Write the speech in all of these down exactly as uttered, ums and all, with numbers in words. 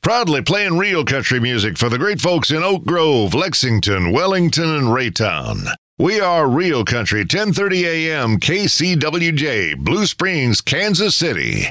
Proudly playing real country music for the great folks in Oak Grove, Lexington, Wellington, and Raytown. We are Real Country, ten thirty a.m. K C W J, Blue Springs, Kansas City.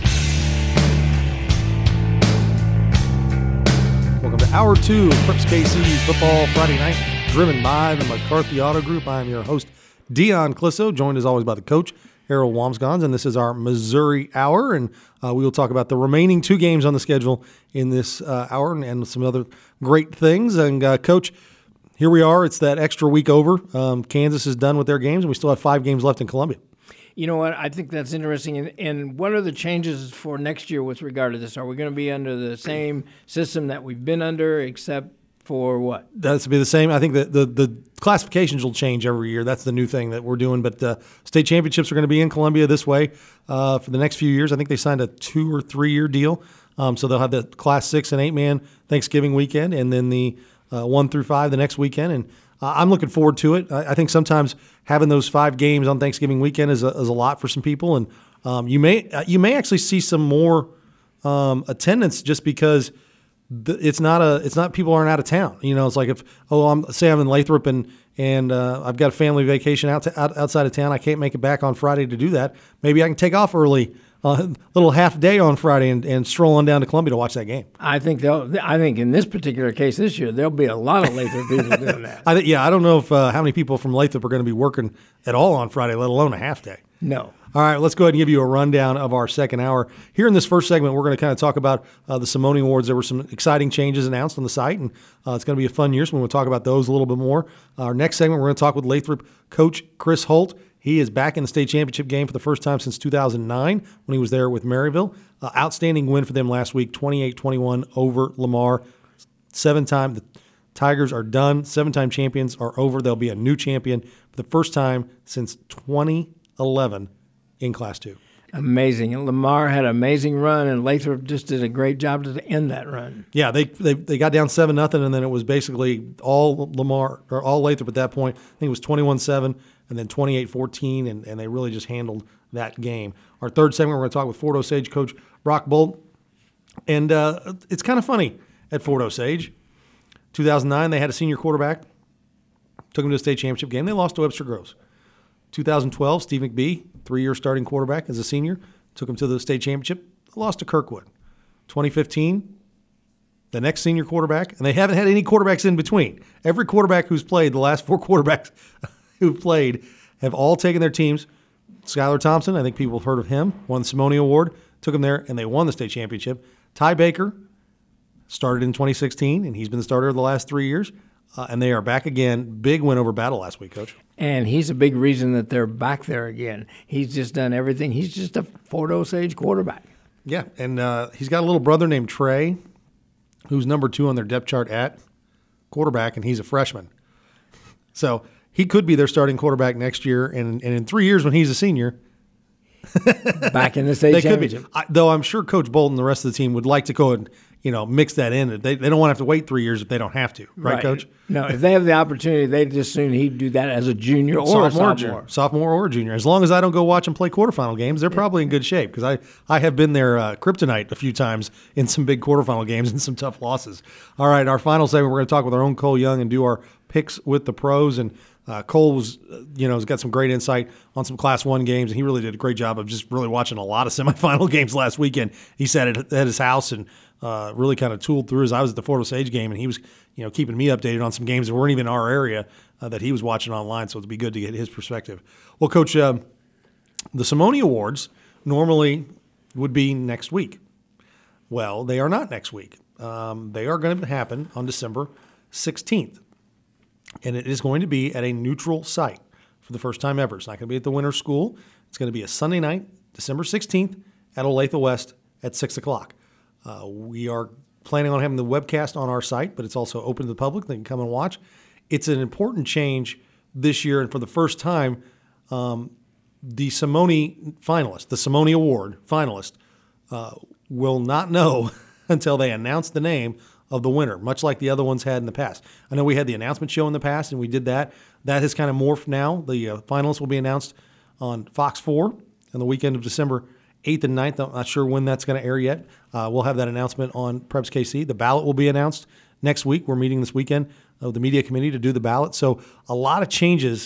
Welcome to Hour two of Preps K C's Football Friday Night, driven by the McCarthy Auto Group. I am your host, Dion Clisso, joined as always by the coach, Harold Wamsgons, and this is our Missouri Hour, and uh, we will talk about the remaining two games on the schedule in this uh, hour and, and some other great things. And, uh, Coach, here we are. It's that extra week over. Um, Kansas is done with their games, and we still have five games left in Columbia. You know what? I think that's interesting. And, and what are the changes for next year with regard to this? Are we going to be under the same system that we've been under, except for what? That's to be the same. I think that the, the classifications will change every year. That's the new thing that we're doing. But uh, state championships are going to be in Columbia this way uh, for the next few years. I think they signed a two- or three-year deal. Um, so they'll have the Class six and eight-man Thanksgiving weekend, and then the uh, one through five the next weekend. And uh, I'm looking forward to it. I, I think sometimes having those five games on Thanksgiving weekend is a, is a lot for some people. And um, you may uh, you may actually see some more um, attendance just because – It's not a. It's not people aren't out of town. You know, it's like if oh, I'm say I'm in Lathrop and and uh, I've got a family vacation out, to, out outside of town. I can't make it back on Friday to do that. Maybe I can take off early, a uh, little half day on Friday, and, and stroll on down to Columbia to watch that game. I think they'll. I think in this particular case this year there'll be a lot of Lathrop people doing that. I th- yeah, I don't know if uh, how many people from Lathrop are going to be working at all on Friday, let alone a half day. No. All right, let's go ahead and give you a rundown of our second hour. Here in this first segment, we're going to kind of talk about uh, the Simone Awards. There were some exciting changes announced on the site, and uh, it's going to be a fun year, so we're going to talk about those a little bit more. Our next segment, we're going to talk with Lathrop coach Chris Holt. He is back in the state championship game for the first time since two thousand nine when he was there with Maryville. Uh, outstanding win for them last week, twenty-eight twenty-one over Lamar. Seven-time, the Tigers are done. Seven-time champions are over. They'll be a new champion for the first time since twenty eleven. In Class two. Amazing. And Lamar had an amazing run, and Lathrop just did a great job to end that run. Yeah, they they, they got down seven nothing, and then it was basically all Lamar or all Lathrop at that point. I think it was twenty-one seven and then twenty-eight fourteen, and, and they really just handled that game. Our third segment, we're going to talk with Fort Osage coach Brock Bolt. And uh, it's kind of funny at Fort Osage. two thousand nine, they had a senior quarterback, took him to a state championship game. They lost to Webster Groves. two thousand twelve, Steve McBee, three-year starting quarterback as a senior, took him to the state championship, lost to Kirkwood. twenty fifteen, the next senior quarterback, and they haven't had any quarterbacks in between. Every quarterback who's played, the last four quarterbacks who've played, have all taken their teams. Skylar Thompson, I think people have heard of him, won the Simone Award, took him there, and they won the state championship. Ty Baker started in twenty sixteen, and he's been the starter the last three years. Uh, and they are back again. Big win over Battle last week, Coach. And he's a big reason that they're back there again. He's just done everything. He's just a Fort Osage quarterback. Yeah, and uh, he's got a little brother named Trey, who's number two on their depth chart at quarterback, and he's a freshman. So he could be their starting quarterback next year, and, and in three years when he's a senior, back in the state they championship. Could be. I, though I'm sure Coach Bolton and the rest of the team would like to go and you know mix that in. They they don't want to have to wait three years if they don't have to, right, right. Coach? No, if they have the opportunity, they'd just soon he'd do that as a junior or sophomore, a sophomore. Junior, sophomore or junior. As long as I don't go watch them play quarterfinal games, they're probably in good shape because I, I have been their uh, kryptonite a few times in some big quarterfinal games and some tough losses. All right, our final segment, we're going to talk with our own Cole Young and do our picks with the pros. And uh, Cole was, uh, you know, has got some great insight on some Class One games, and he really did a great job of just really watching a lot of semifinal games last weekend. He sat at, at his house and uh, really kind of tooled through as I was at the Fort Osage game, and he was, you know, keeping me updated on some games that weren't even in our area uh, that he was watching online. So it'd be good to get his perspective. Well, Coach, uh, the Simone Awards normally would be next week. Well, they are not next week. Um, they are going to happen on December sixteenth. And it is going to be at a neutral site for the first time ever. It's not going to be at the Winter School. It's going to be a Sunday night, December sixteenth, at Olathe West at six o'clock. Uh, we are planning on having the webcast on our site, but it's also open to the public. They can come and watch. It's an important change this year, and for the first time, um, the Simone finalist, the Simone Award finalist, uh, will not know until they announce the name of the winner, much like the other ones had in the past. I know we had the announcement show in the past, and we did that. That has kind of morphed now. The uh, finalists will be announced on Fox four on the weekend of December eighth and ninth. I'm not sure when that's going to air yet. Uh, we'll have that announcement on Preps K C. The ballot will be announced next week. We're meeting this weekend of the media committee to do the ballot. So a lot of changes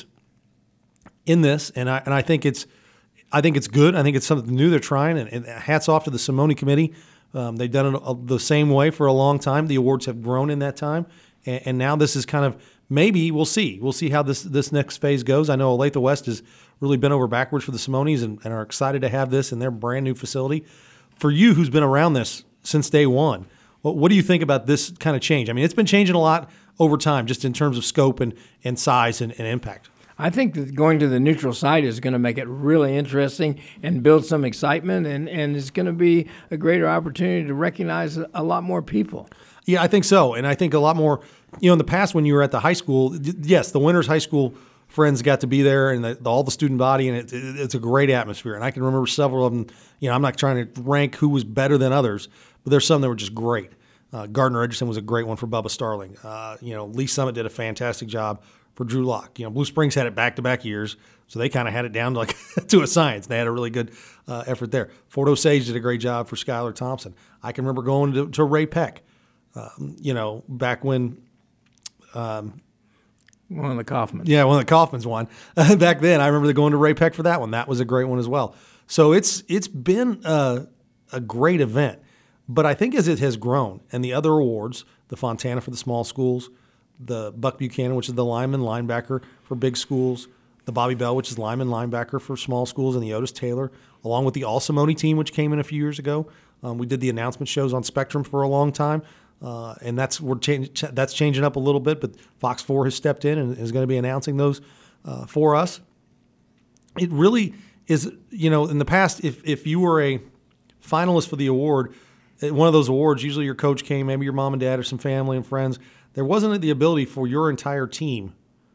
in this, and I and I think it's I think it's good. I think it's something new they're trying, and, and hats off to the Simone committee. Um, they've done it the same way for a long time. The awards have grown in that time, and, and now this is kind of maybe we'll see. We'll see how this this next phase goes. I know Olathe West has really been over backwards for the Simones and, and are excited to have this in their brand new facility. For you, who's been around this since day one, what, what do you think about this kind of change? I mean, it's been changing a lot over time, just in terms of scope and, and size and, and impact. I think that going to the neutral site is going to make it really interesting and build some excitement, and, and it's going to be a greater opportunity to recognize a lot more people. Yeah, I think so. And I think a lot more, you know, in the past when you were at the high school, yes, the winners' high school friends got to be there and the, the, all the student body, and it, it, it's a great atmosphere. And I can remember several of them. You know, I'm not trying to rank who was better than others, but there's some that were just great. Uh, Gardner Edgerton was a great one for Bubba Starling. Uh, you know, Lee Summit did a fantastic job for Drew Locke. You know, Blue Springs had it back-to-back years, so they kind of had it down to like to a science. They had a really good uh, effort there. Fort Osage did a great job for Skylar Thompson. I can remember going to, to Ray Peck, um, you know, back when um, – One of the Kaufmans. Yeah, one of the Kaufmans won. Back then, I remember going to Ray Peck for that one. That was a great one as well. So it's it's been a, a great event. But I think as it has grown, and the other awards, the Fontana for the small schools, the Buck Buchanan, which is the lineman linebacker for big schools, the Bobby Bell, which is lineman linebacker for small schools, and the Otis Taylor, along with the All Simone team, which came in a few years ago. Um, we did the announcement shows on Spectrum for a long time. Uh, and that's we're change, that's changing up a little bit, but Fox four has stepped in and is going to be announcing those uh, for us. It really is, you know, in the past, if if you were a finalist for the award, one of those awards, usually your coach came, maybe your mom and dad or some family and friends. There wasn't the ability for your entire team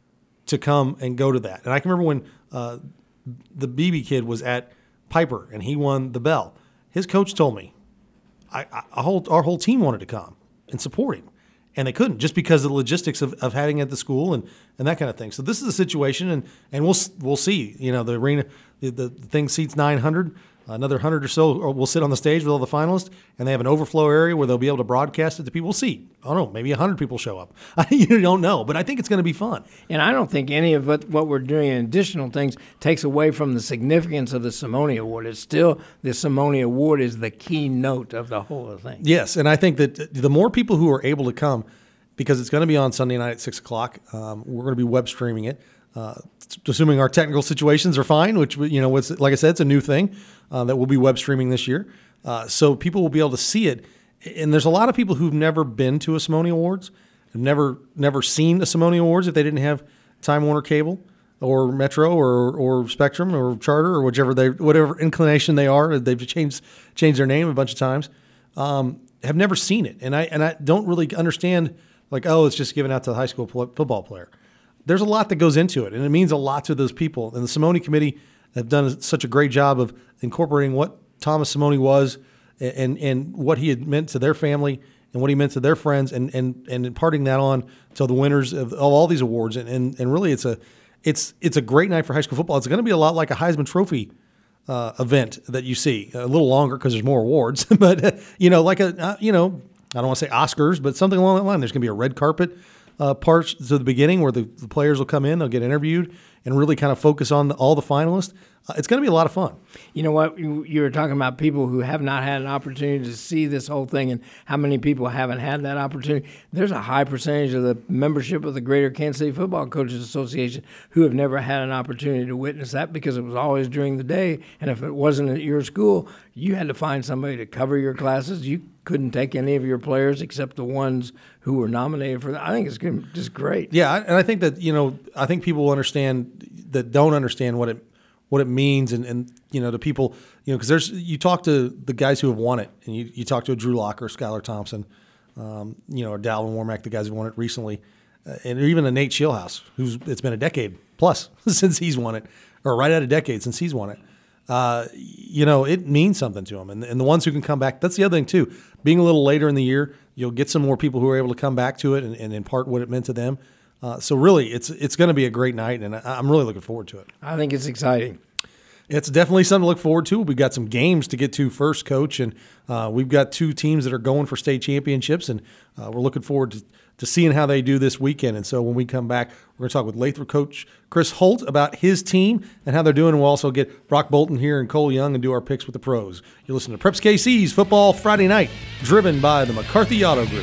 to come and go to that. And I can remember when uh, the B B kid was at Piper and he won the bell. His coach told me, I, I, our, whole, our whole team wanted to come and support him. And they couldn't just because of the logistics of, of having it at the school and, and that kind of thing. So this is a situation, and, and we'll we'll see. You know, the arena, the, the thing seats nine hundred. Another one hundred or so will sit on the stage with all the finalists, and they have an overflow area where they'll be able to broadcast it to people. We'll see. I don't know, maybe one hundred people show up. You don't know, but I think it's going to be fun. And I don't think any of what, what we're doing in additional things takes away from the significance of the Simone Award. It's still, the Simone Award is the keynote of the whole thing. Yes, and I think that the more people who are able to come, because it's going to be on Sunday night at six o'clock, um, we're going to be web streaming it. Uh, assuming our technical situations are fine, which, you know, it's, like I said, it's a new thing uh, that we'll be web streaming this year. Uh, so people will be able to see it. And there's a lot of people who've never been to a Simone Awards, have never never seen a Simone Awards if they didn't have Time Warner Cable or Metro or or Spectrum or Charter or whichever they whatever inclination they are. They've changed changed their name a bunch of times. Um, have never seen it, and I and I don't really understand. Like, oh, it's just given out to the high school pl- football player. There's a lot that goes into it, and it means a lot to those people. And the Simone Committee have done such a great job of incorporating what Thomas Simone was and and what he had meant to their family and what he meant to their friends, and and, and imparting that on to the winners of, of all these awards. And, and and really, it's a it's it's a great night for high school football. It's going to be a lot like a Heisman Trophy uh, event that you see, a little longer because there's more awards. But uh, you know, like a uh, you know, I don't want to say Oscars, but something along that line. There's going to be a red carpet Uh, parts to the beginning where the, the players will come in, they'll get interviewed, and really kind of focus on the, all the finalists. Uh, it's going to be a lot of fun. You know what? You, you were talking about people who have not had an opportunity to see this whole thing, and how many people haven't had that opportunity. There's a high percentage of the membership of the Greater Kansas City Football Coaches Association who have never had an opportunity to witness that because it was always during the day, and if it wasn't at your school, you had to find somebody to cover your classes. You couldn't take any of your players except the ones who were nominated for that. I think it's just great. Yeah, and I think that, you know, I think people will understand that don't understand what it what it means, and, and you know, the people, you know, because there's you talk to the guys who have won it, and you, you talk to a Drew Locke or Skylar Thompson, um, you know, or Dalvin Warmack, the guys who won it recently, uh, and even a Nate Shieldhouse, who's it's been a decade plus since he's won it, or right at a decade since he's won it. Uh, you know, it means something to them. And, and the ones who can come back, that's the other thing too. Being a little later in the year, you'll get some more people who are able to come back to it and, and impart what it meant to them. Uh, so really, it's it's going to be a great night, and I, I'm really looking forward to it. I think it's exciting. It's definitely something to look forward to. We've got some games to get to first, Coach, and uh, we've got two teams that are going for state championships, and uh, we're looking forward to, to seeing how they do this weekend. And so when we come back, we're going to talk with Lathrop coach Chris Holt about his team and how they're doing, and we'll also get Brock Bolton here and Cole Young and do our picks with the pros. You listen to Preps K C's Football Friday Night, driven by the McCarthy Auto Group.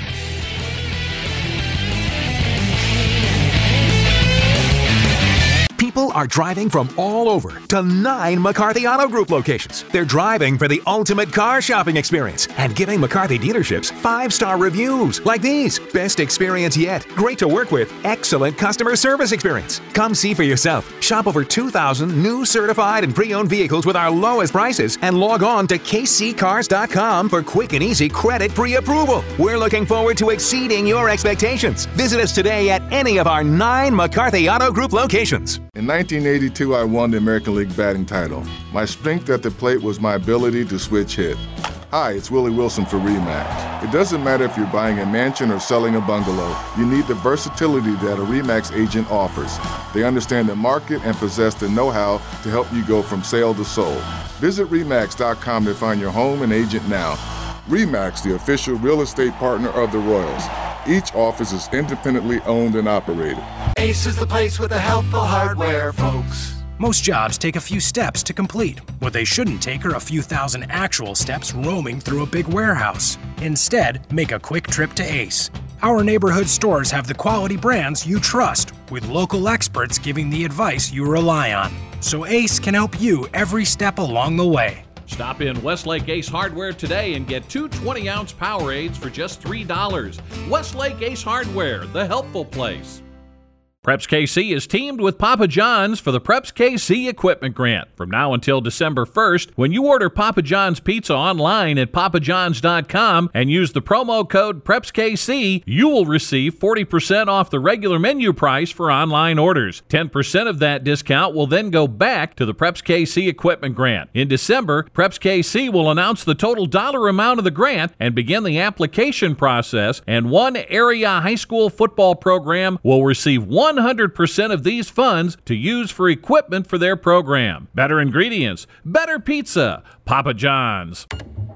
People are driving from all over to nine McCarthy Auto Group locations. They're driving for the ultimate car shopping experience and giving McCarthy dealerships five-star reviews like these. Best experience yet. Great to work with. Excellent customer service experience. Come see for yourself. Shop over two thousand new certified and pre-owned vehicles with our lowest prices and log on to k c cars dot com for quick and easy credit pre-approval. We're looking forward to exceeding your expectations. Visit us today at any of our nine McCarthy Auto Group locations. In nineteen eighty-two, I won the American League batting title. My strength at the plate was my ability to switch hit. Hi, it's Willie Wilson for RE/MAX. It doesn't matter if you're buying a mansion or selling a bungalow, you need the versatility that a RE/MAX agent offers. They understand the market and possess the know-how to help you go from sale to sold. Visit remax dot com to find your home and agent now. RE/MAX, the official real estate partner of the Royals. Each office is independently owned and operated. Ace is the place with the helpful hardware, folks. Most jobs take a few steps to complete. What they shouldn't take are a few thousand actual steps roaming through a big warehouse. Instead, make a quick trip to Ace. Our neighborhood stores have the quality brands you trust, with local experts giving the advice you rely on. So Ace can help you every step along the way. Stop in Westlake Ace Hardware today and get two twenty-ounce Powerades for just three dollars. Westlake Ace Hardware, the helpful place. Preps K C is teamed with Papa John's for the Preps K C Equipment Grant. From now until December first, when you order Papa John's Pizza online at papa johns dot com and use the promo code Preps K C, you will receive forty percent off the regular menu price for online orders. ten percent of that discount will then go back to the Preps K C Equipment Grant. In December, Preps K C will announce the total dollar amount of the grant and begin the application process, and one area high school football program will receive one hundred percent of these funds to use for equipment for their program. Better ingredients, better pizza, Papa John's.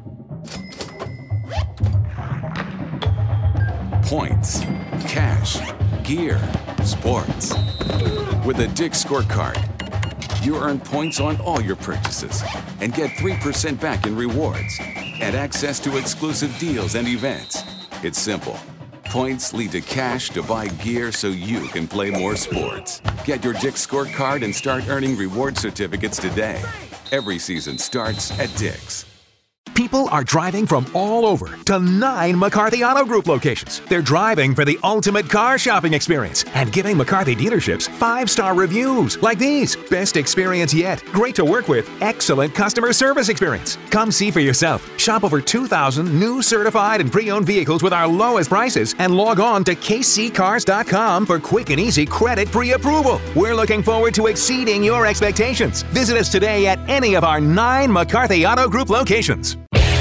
Points, cash, gear, sports. With a Dick's Scorecard, you earn points on all your purchases and get three percent back in rewards and access to exclusive deals and events. It's simple. Points lead to cash to buy gear so you can play more sports. Get your Dick's Scorecard and start earning reward certificates today. Every season starts at Dick's. People are driving from all over to nine McCarthy Auto Group locations. They're driving for the ultimate car shopping experience and giving McCarthy dealerships five-star reviews like these. Best experience yet. Great to work with. Excellent customer service experience. Come see for yourself. Shop over two thousand new certified and pre-owned vehicles with our lowest prices and log on to k c cars dot com for quick and easy credit pre-approval. We're looking forward to exceeding your expectations. Visit us today at any of our nine McCarthy Auto Group locations.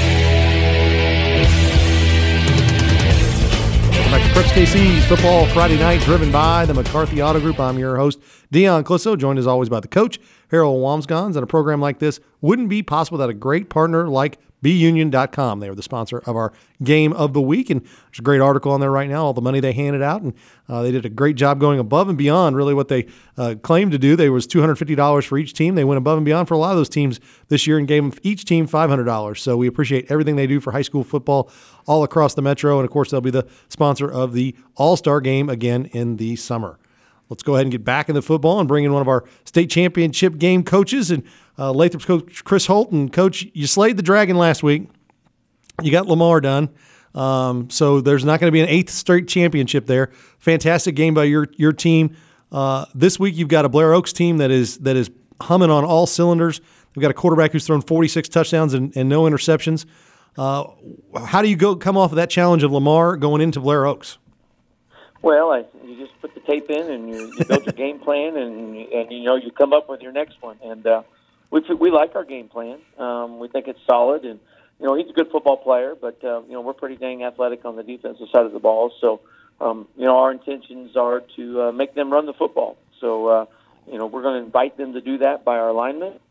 Back to Preps K C's Football Friday Night, driven by the McCarthy Auto Group. I'm your host, Dion Clisso, joined as always by the coach, Harold Wamsgons. And a program like this wouldn't be possible without a great partner like b union dot com. They are the sponsor of our Game of the Week, and there's a great article on there right now, all the money they handed out, and uh, they did a great job going above and beyond really what they uh, claimed to do. There was two hundred fifty dollars for each team. They went above and beyond for a lot of those teams this year and gave each team five hundred dollars. So we appreciate everything they do for high school football all across the metro, and of course they'll be the sponsor of the All-Star Game again in the summer. Let's go ahead and get back into football and bring in one of our state championship game coaches, and uh, Lathrop's coach Chris Holt. And Coach, you slayed the Dragon last week. You got Lamar done. Um, so there's not going to be an eighth straight championship there. Fantastic game by your your team. Uh, this week you've got a Blair Oaks team that is that is humming on all cylinders. They've got a quarterback who's thrown forty-six touchdowns and, and no interceptions. Uh, how do you go come off of that challenge of Lamar going into Blair Oaks? Well, I, you just put the tape in and you, you build your game plan, and and you know you come up with your next one. And uh, we we like our game plan. Um, we think it's solid, and you know he's a good football player, but uh, you know we're pretty dang athletic on the defensive side of the ball. So um, you know our intentions are to uh, make them run the football. So uh, you know we're going to invite them to do that by our alignment,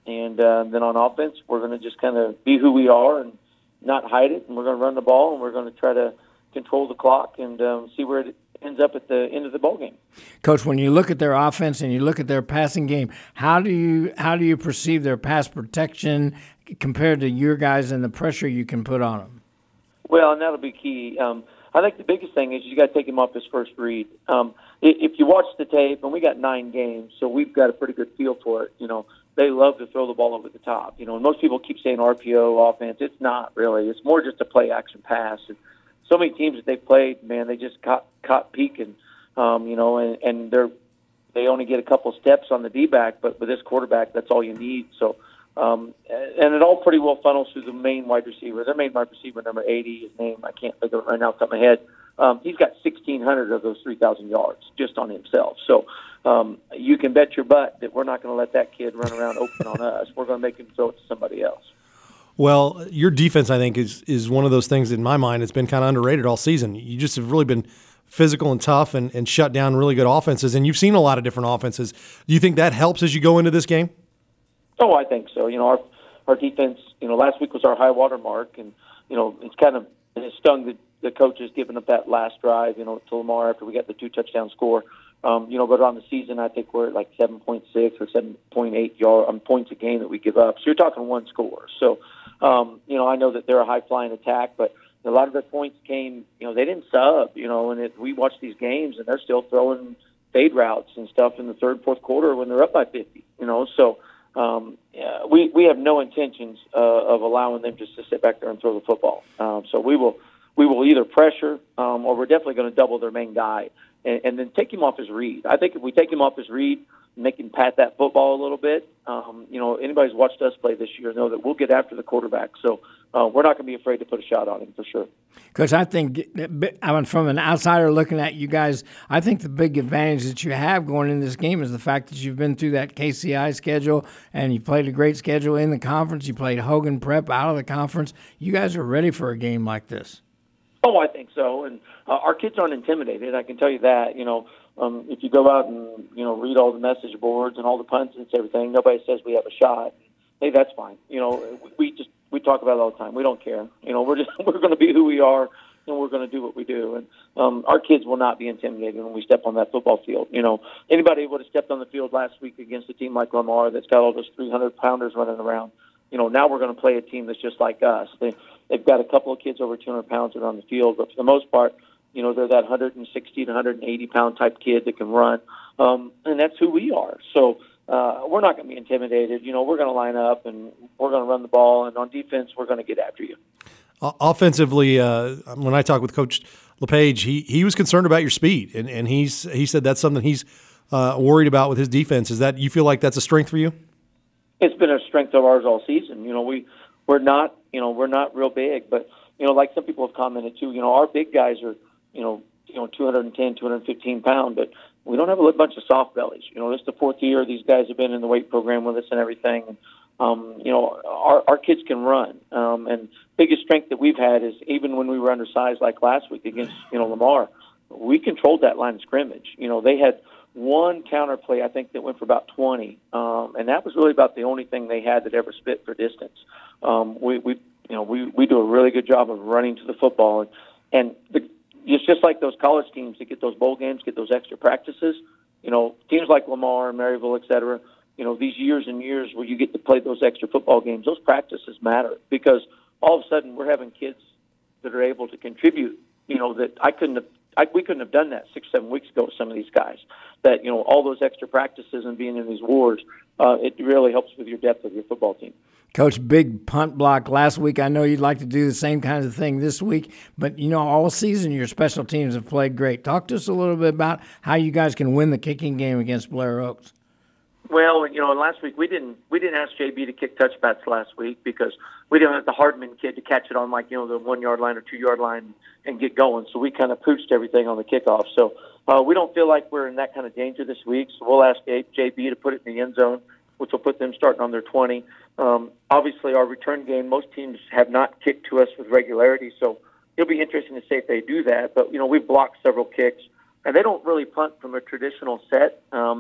And uh, then on offense, we're going to just kind of be who we are and not hide it. And we're going to run the ball, and we're going to try to control the clock and um, see where it ends up at the end of the ball game. Coach, when you look at their offense and you look at their passing game, how do you how do you perceive their pass protection compared to your guys and the pressure you can put on them? Well, and that'll be key. Um, I think the biggest thing is you got to take him off his first read. Um, if you watch the tape, and we got nine games, so we've got a pretty good feel for it. You know, they love to throw the ball over the top. You know, and most people keep saying R P O offense. It's not really. It's more just a play action pass. And so many teams that they played, man, they just caught caught peeking. Um, you know, and, and they're they only get a couple steps on the D-back, but with this quarterback, that's all you need. So. Um, and it all pretty well funnels through the main wide receiver. Their main wide receiver, number eighty, his name, I can't think of it right now off the top of my head. Um, he's got sixteen hundred of those three thousand yards just on himself. So um, you can bet your butt that we're not going to let that kid run around open on us. We're going to make him throw it to somebody else. Well, your defense, I think, is is one of those things in my mind that's been kind of underrated all season. You just have really been physical and tough and, and shut down really good offenses, and you've seen a lot of different offenses. Do you think that helps as you go into this game? Oh, I think so. You know, our our defense, you know, last week was our high water mark, and, you know, it's kind of it stung the, the coaches giving up that last drive, you know, to Lamar after we got the two-touchdown score. Um, you know, but on the season, I think we're at like seven point six or seven point eight yard, um, points a game that we give up. So you're talking one score. So, um, you know, I know that they're a high-flying attack, but a lot of their points came, you know, they didn't sub, you know, and it, we watch these games, and they're still throwing fade routes and stuff in the third, fourth quarter when they're up by fifty, you know, so – Um, yeah, we, we have no intentions uh, of allowing them just to sit back there and throw the football. Um, so we will we will either pressure um, or we're definitely going to double their main guy and, and then take him off his read. I think if we take him off his read, make him pat that football a little bit, um, you know, anybody's watched us play this year know that we'll get after the quarterback. So uh, we're not going to be afraid to put a shot on him for sure. Because I think, I mean, from an outsider looking at you guys, I think the big advantage that you have going in this game is the fact that you've been through that K C I schedule and you played a great schedule in the conference. You played Hogan Prep out of the conference. You guys are ready for a game like this. Oh, I think so. And uh, our kids aren't intimidated. I can tell you that. You know, um, if you go out and, you know, read all the message boards and all the punts and everything, nobody says we have a shot. Hey, that's fine. You know, we just we talk about it all the time. We don't care. You know, we're just we're going to be who we are, and we're going to do what we do. And um, our kids will not be intimidated when we step on that football field. You know, anybody would have stepped on the field last week against a team like Lamar that's got all those three hundred pounders running around. You know, now we're going to play a team that's just like us. They, they've got a couple of kids over two hundred pounds that are on the field, but for the most part, you know, they're that one hundred sixty to one hundred eighty pound type kid that can run, um, and that's who we are. So. Uh, we're not going to be intimidated. You know, we're going to line up and we're going to run the ball. And on defense, we're going to get after you. Offensively, uh, when I talked with Coach LePage, he he was concerned about your speed, and and he's he said that's something he's uh, worried about with his defense. Is that you feel like that's a strength for you? It's been a strength of ours all season. You know, we we're not you know we're not real big, but you know, like some people have commented too. You know, our big guys are you know you know two hundred ten, two hundred fifteen pound, but we don't have a bunch of soft bellies. You know, this is the fourth year these guys have been in the weight program with us and everything. Um, you know, our, our kids can run. Um, and biggest strength that we've had is even when we were undersized like last week against, you know, Lamar, we controlled that line of scrimmage. You know, they had one counter play, I think, that went for about twenty. Um, and that was really about the only thing they had that ever spit for distance. Um, we, we, you know, we, we do a really good job of running to the football. And, and the, it's just like those college teams that get those bowl games, get those extra practices. You know, teams like Lamar, Maryville, et cetera, you know, these years and years where you get to play those extra football games, those practices matter because all of a sudden we're having kids that are able to contribute, you know, that I couldn't have, I, we couldn't have done that six, seven weeks ago with some of these guys. That, you know, all those extra practices and being in these wars, uh, it really helps with your depth of your football team. Coach, big punt block last week. I know you'd like to do the same kind of thing this week, but, you know, all season your special teams have played great. Talk to us a little bit about how you guys can win the kicking game against Blair Oaks. Well, you know, last week we didn't we didn't ask J B to kick touchbacks last week because we didn't have the Hardman kid to catch it on, like, you know, the one-yard line or two-yard line and get going. So we kind of pooched everything on the kickoff. So uh, we don't feel like we're in that kind of danger this week. So we'll ask J B to put it in the end zone, which will put them starting on their twenty. Um, obviously, our return game, most teams have not kicked to us with regularity, so it'll be interesting to see if they do that. But, you know, we've blocked several kicks, and they don't really punt from a traditional set. Um,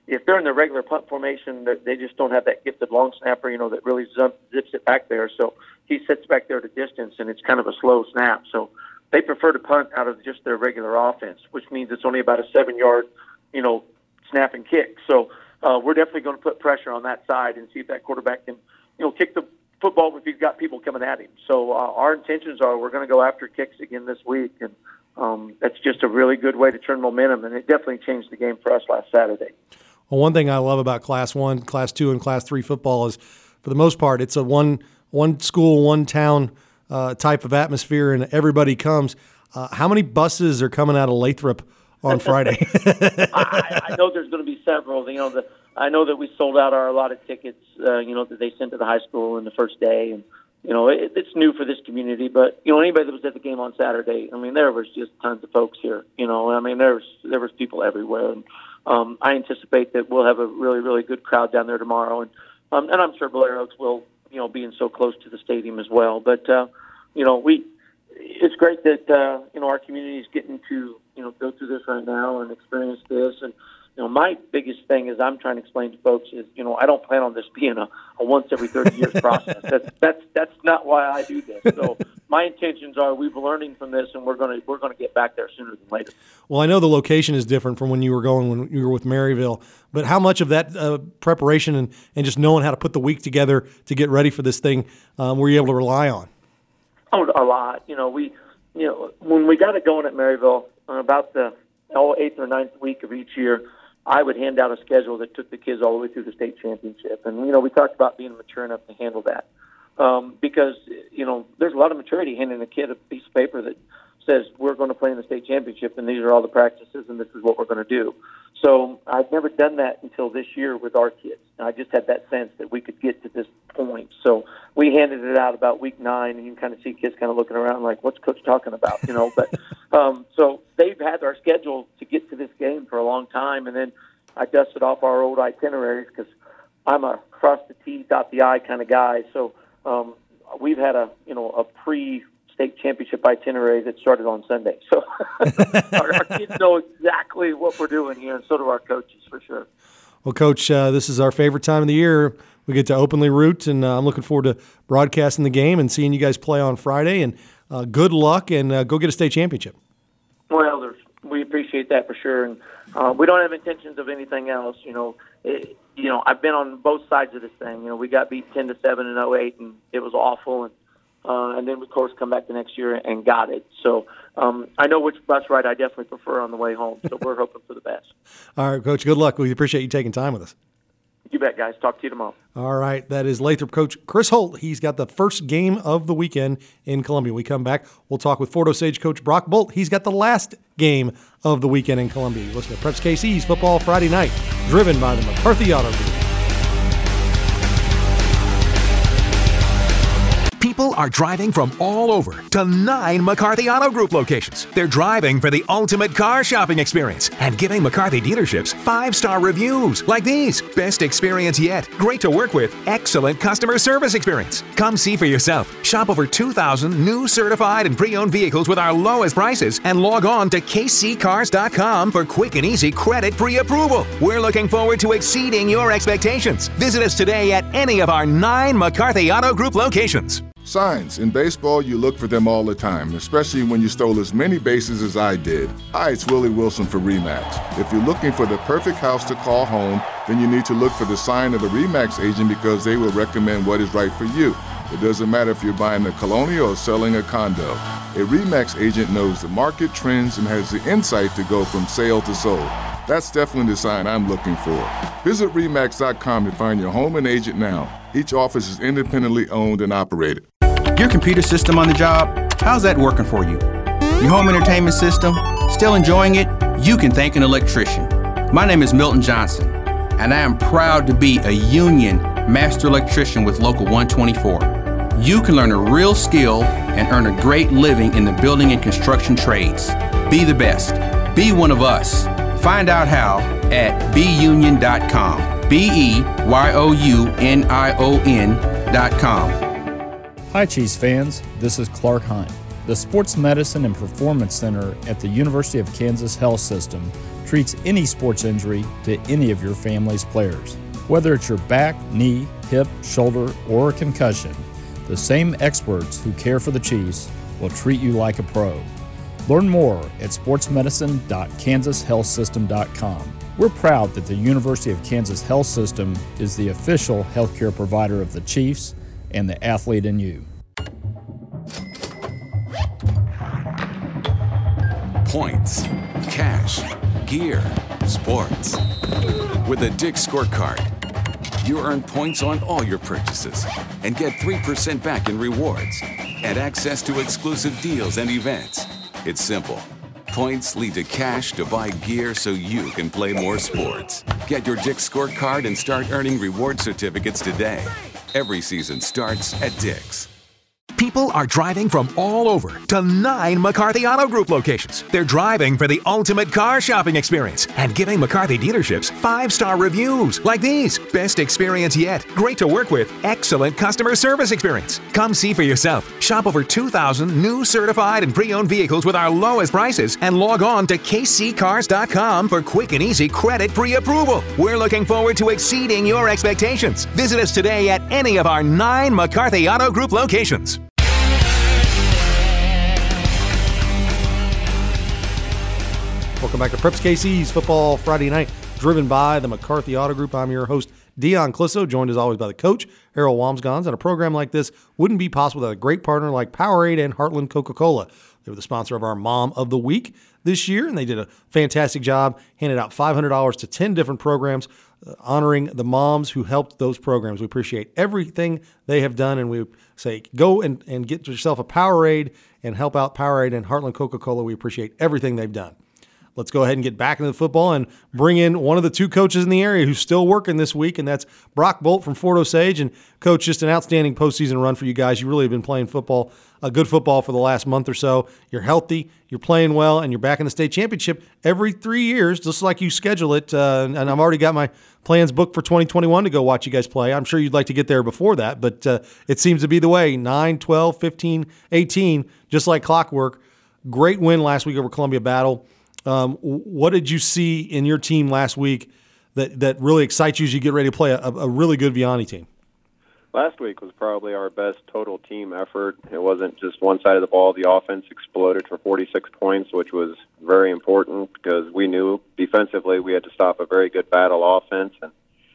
if they're in the regular punt formation, they just don't have that gifted long snapper, you know, that really zips it back there. So he sits back there at a distance, and it's kind of a slow snap. So they prefer to punt out of just their regular offense, which means it's only about a seven-yard, you know, snap and kick. So uh, we're definitely going to put pressure on that side and see if that quarterback can, you know, kick the football if he's got people coming at him. So uh, our intentions are we're going to go after kicks again this week, and um, that's just a really good way to turn momentum, and it definitely changed the game for us last Saturday. Well, one thing I love about Class One, Class Two, and Class Three football is, for the most part, it's a one one school, one town uh, type of atmosphere, and everybody comes. Uh, how many buses are coming out of Lathrop on Friday? I, I know there's going to be several. You know, the, I know that we sold out our allotted tickets. Uh, you know, that they sent to the high school in the first day, and you know, it, it's new for this community. But you know, anybody that was at the game on Saturday, I mean, there was just tons of folks here. You know, I mean, there was there was people everywhere. And, Um, I anticipate that we'll have a really, really good crowd down there tomorrow, and um, and I'm sure Blair Oaks will, you know, being so close to the stadium as well. But uh, you know, we it's great that uh, you know our community is getting to you know go through this right now and experience this. And you know, my biggest thing is I'm trying to explain to folks is you know I don't plan on this being a, a once every thirty years process. That's that's that's not why I do this. So my intentions are we've learning from this, and we're gonna we're gonna get back there sooner than later. Well, I know the location is different from when you were going when you were with Maryville, but how much of that uh, preparation and, and just knowing how to put the week together to get ready for this thing um, were you able to rely on? Oh, a lot. You know, we you know when we got it going at Maryville, uh, about the oh, eighth or ninth week of each year, I would hand out a schedule that took the kids all the way through the state championship, and you know we talked about being mature enough to handle that. Um, because, you know, there's a lot of maturity handing a kid a piece of paper that says we're going to play in the state championship and these are all the practices and this is what we're going to do. So I've never done that until this year with our kids. I just had that sense that we could get to this point. So we handed it out about week nine, and you can kind of see kids kind of looking around like, what's Coach talking about, you know? But um, so they've had our schedule to get to this game for a long time, and then I dusted off our old itineraries because I'm a cross the T, dot the I kind of guy. So Um, we've had a you know a pre-state championship itinerary that started on Sunday, so our, our kids know exactly what we're doing here, and so do our coaches for sure. Well, Coach, uh, this is our favorite time of the year. We get to openly root, and uh, I'm looking forward to broadcasting the game and seeing you guys play on Friday. And uh, good luck, and uh, go get a state championship. Well, there's, we appreciate that for sure, and uh, we don't have intentions of anything else. You know. It, You know, I've been on both sides of this thing. You know, we got beat ten to seven in oh eight, and it was awful. And uh, and then, of course, come back the next year and got it. So um, I know which bus ride I definitely prefer on the way home. So we're hoping for the best. All right, Coach, good luck. We appreciate you taking time with us. You bet, guys. Talk to you tomorrow. All right, that is Lathrop coach Chris Holt. He's got the first game of the weekend in Columbia. We come back, we'll talk with Fort Osage coach Brock Bolt. He's got the last game of the weekend in Columbia. You listen to Preps K C's Football Friday Night, driven by the McCarthy Auto Group. People are driving from all over to nine McCarthy Auto Group locations. They're driving for the ultimate car shopping experience and giving McCarthy dealerships five-star reviews like these. Best experience yet. Great to work with. Excellent customer service experience. Come see for yourself. Shop over two thousand new certified and pre-owned vehicles with our lowest prices and log on to k c cars dot com for quick and easy credit pre-approval. We're looking forward to exceeding your expectations. Visit us today at any of our nine McCarthy Auto Group locations. Signs. In baseball, you look for them all the time, especially when you stole as many bases as I did. Hi, it's Willie Wilson for RE/MAX. If you're looking for the perfect house to call home, then you need to look for the sign of the RE/MAX agent because they will recommend what is right for you. It doesn't matter if you're buying a colonial or selling a condo. A RE/MAX agent knows the market trends and has the insight to go from sale to sold. That's definitely the sign I'm looking for. Visit R E max dot com to find your home and agent now. Each office is independently owned and operated. Your computer system on the job, how's that working for you? Your home entertainment system, still enjoying it? You can thank an electrician. My name is Milton Johnson, and I am proud to be a union master electrician with Local one twenty-four. You can learn a real skill and earn a great living in the building and construction trades. Be the best. Be one of us. Find out how at be union dot com. B E Y O U N I O N dot com. Hi, Chiefs fans. This is Clark Hunt. The Sports Medicine and Performance Center at the University of Kansas Health System treats any sports injury to any of your family's players. Whether it's your back, knee, hip, shoulder, or a concussion, the same experts who care for the Chiefs will treat you like a pro. Learn more at sports medicine dot kansas health system dot com. We're proud that the University of Kansas Health System is the official healthcare provider of the Chiefs and the athlete in you. Points, cash, gear, sports. With a Dick's Scorecard, you earn points on all your purchases and get three percent back in rewards and access to exclusive deals and events. It's simple. Points lead to cash to buy gear so you can play more sports. Get your Dick's Scorecard and start earning reward certificates today. Every season starts at Dick's. People are driving from all over to nine McCarthy Auto Group locations. They're driving for the ultimate car shopping experience and giving McCarthy dealerships five-star reviews like these. Best experience yet. Great to work with. Excellent customer service experience. Come see for yourself. Shop over two thousand new certified and pre-owned vehicles with our lowest prices and log on to k c cars dot com for quick and easy credit pre-approval. We're looking forward to exceeding your expectations. Visit us today at any of our nine McCarthy Auto Group locations. Welcome back to Preps K C's Football Friday Night, driven by the McCarthy Auto Group. I'm your host, Dion Clisso, joined as always by the coach, Harold Walmsgons. And a program like this wouldn't be possible without a great partner like Powerade and Heartland Coca-Cola. They were the sponsor of our Mom of the Week this year, and they did a fantastic job, handed out five hundred dollars to ten different programs, uh, honoring the moms who helped those programs. We appreciate everything they have done, and we say go and, and get yourself a Powerade and help out Powerade and Heartland Coca-Cola. We appreciate everything they've done. Let's go ahead and get back into the football and bring in one of the two coaches in the area who's still working this week, and that's Brock Bolt from Fort Osage. And, Coach, just an outstanding postseason run for you guys. You really have been playing football, a good football for the last month or so. You're healthy, you're playing well, and you're back in the state championship every three years, just like you schedule it. Uh, and I've already got my plans booked for twenty twenty-one to go watch you guys play. I'm sure you'd like to get there before that, but uh, it seems to be the way. nine, twelve, fifteen, eighteen, just like clockwork. Great win last week over Columbia Battle. Um, what did you see in your team last week that, that really excites you as you get ready to play a, a really good Vianney team? Last week was probably our best total team effort. It wasn't just one side of the ball. The offense exploded for forty-six points, which was very important because we knew defensively we had to stop a very good Battle offense. And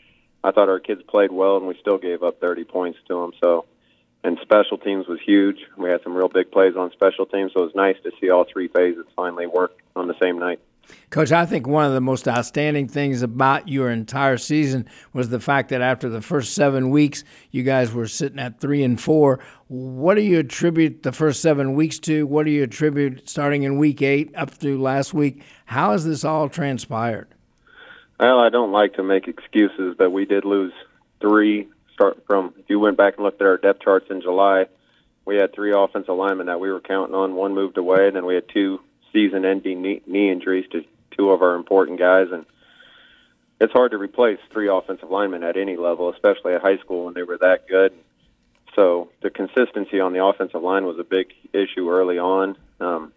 I thought our kids played well, and we still gave up thirty points to them. So, and special teams was huge. We had some real big plays on special teams, so it was nice to see all three phases finally work on the same night. Coach, I think one of the most outstanding things about your entire season was the fact that after the first seven weeks, you guys were sitting at three and four. What do you attribute the first seven weeks to? What do you attribute starting in week eight up through last week? How has this all transpired? Well, I don't like to make excuses, but we did lose three. Start from if you went back and looked at our depth charts in July, we had three offensive linemen that we were counting on. One moved away, and then we had two season-ending knee, knee injuries to two of our important guys. And it's hard to replace three offensive linemen at any level, especially at high school when they were that good. So the consistency on the offensive line was a big issue early on. Um,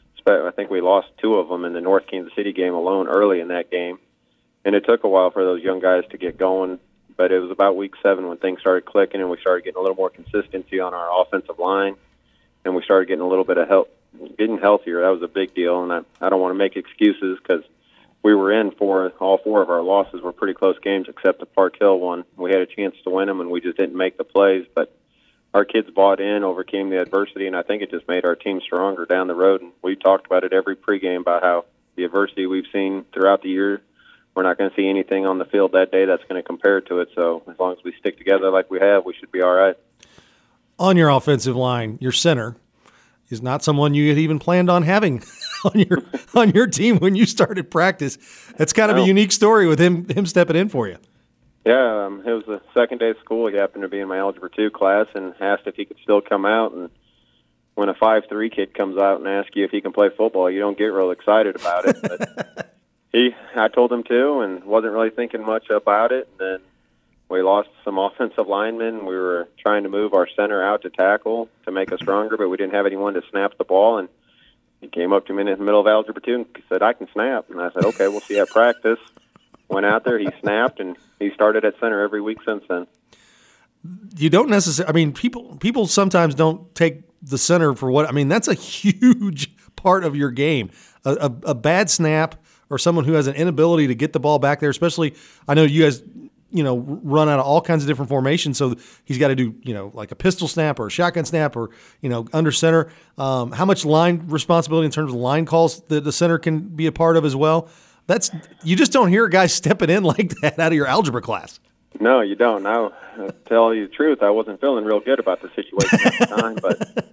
I think we lost two of them in the North Kansas City game alone early in that game. And it took a while for those young guys to get going. But it was about week seven when things started clicking and we started getting a little more consistency on our offensive line, and we started getting a little bit of help, getting healthier. That was a big deal, and I, I don't want to make excuses because we were in for all four of our losses were pretty close games except the Park Hill one. We had a chance to win them, and we just didn't make the plays. But our kids bought in, overcame the adversity, and I think it just made our team stronger down the road. And we talked about it every pregame about how the adversity we've seen throughout the year, we're not going to see anything on the field that day that's going to compare to it. So as long as we stick together like we have, we should be all right. On your offensive line, your center is not someone you had even planned on having on your on your team when you started practice. That's kind of no. a unique story with him him stepping in for you. Yeah, um, it was the second day of school. He happened to be in my Algebra two class and asked if he could still come out. And when a five three kid comes out and asks you if he can play football, you don't get real excited about it. But He, I told him to, and wasn't really thinking much about it. And then we lost some offensive linemen. We were trying to move our center out to tackle to make us stronger, but we didn't have anyone to snap the ball. And he came up to me in the middle of algebra two and said, "I can snap." And I said, "Okay, we'll see you at practice." Went out there, he snapped, and he started at center every week since then. You don't necessarily – I mean, people people sometimes don't take the center for what – I mean, that's a huge part of your game. A, a, a bad snap or someone who has an inability to get the ball back there, especially – I know you guys – you know, run out of all kinds of different formations. So he's got to do, you know, like a pistol snap or a shotgun snap or, you know, under center. Um, how much line responsibility in terms of line calls that the center can be a part of as well? That's, you just don't hear guys stepping in like that out of your algebra class. No, you don't. Now, to tell you the truth, I wasn't feeling real good about the situation at the time, but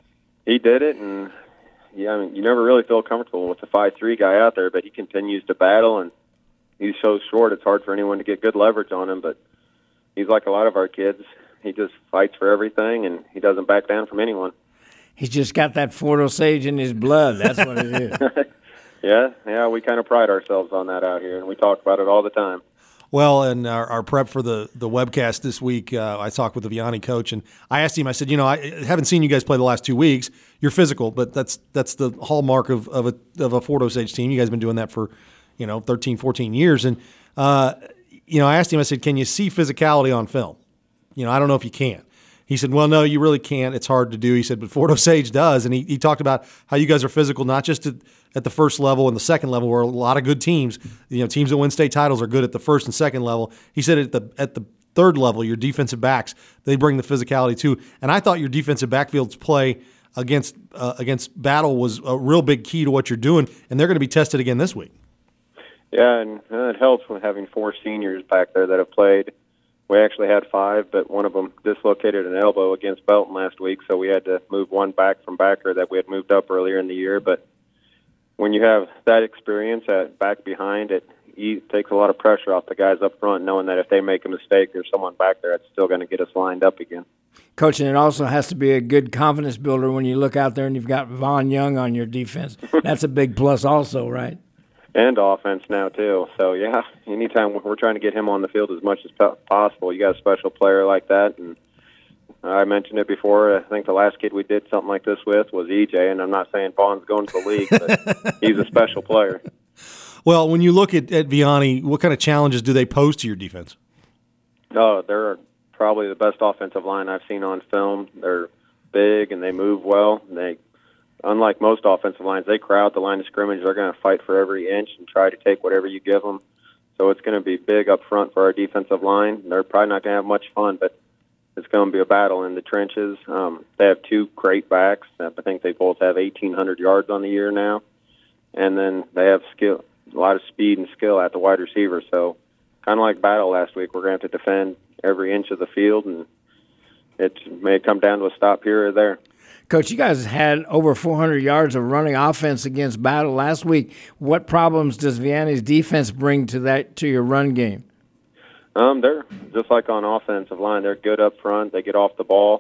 he did it. And yeah, I mean, you never really feel comfortable with the five three guy out there, but he continues to battle, and he's so short it's hard for anyone to get good leverage on him, but he's like a lot of our kids. He just fights for everything, and he doesn't back down from anyone. He's just got that Fort Osage in his blood. That's what it is. yeah, yeah, we kind of pride ourselves on that out here, and we talk about it all the time. Well, and our, our prep for the, the webcast this week, uh, I talked with the Vianney coach, and I asked him, I said, you know, I haven't seen you guys play the last two weeks. You're physical, but that's that's the hallmark of, of, a, of a Fort Osage team. You guys have been doing that for you know, thirteen, fourteen years. And, uh, you know, I asked him, I said, can you see physicality on film? You know, I don't know if you can. He said, well, no, you really can't. It's hard to do. He said, but Fort Osage does. And he, he talked about how you guys are physical, not just at, at the first level and the second level, where a lot of good teams, you know, teams that win state titles are good at the first and second level. He said at the at the third level, your defensive backs, they bring the physicality too. And I thought your defensive backfield's play against, uh, against Battle was a real big key to what you're doing, and they're going to be tested again this week. Yeah, and it helps with having four seniors back there that have played. We actually had five, but one of them dislocated an elbow against Belton last week, so we had to move one back from backer that we had moved up earlier in the year. But when you have that experience at back behind, it, it takes a lot of pressure off the guys up front, knowing that if they make a mistake, there's someone back there that's still going to get us lined up again. Coach, and it also has to be a good confidence builder when you look out there and you've got Vaughn Young on your defense. That's a big plus also, right? And offense now, too. So, yeah, anytime we're trying to get him on the field as much as possible, you got a special player like that. And I mentioned it before. I think the last kid we did something like this with was E J, and I'm not saying Vaughn's going to the league, but he's a special player. Well, when you look at, at Vianney, what kind of challenges do they pose to your defense? Oh, they're probably the best offensive line I've seen on film. They're big, and they move well. They Unlike most offensive lines, they crowd the line of scrimmage. They're going to fight for every inch and try to take whatever you give them. So it's going to be big up front for our defensive line. They're probably not going to have much fun, but it's going to be a battle in the trenches. Um, they have two great backs. I think they both have eighteen hundred yards on the year now. And then they have skill, a lot of speed and skill at the wide receiver. So kind of like Battle last week, we're going to have to defend every inch of the field, and it may come down to a stop here or there. Coach, you guys had over four hundred yards of running offense against Battle last week. What problems does Vianney's defense bring to that to your run game? Um, they're just like on offensive line. They're good up front. They get off the ball.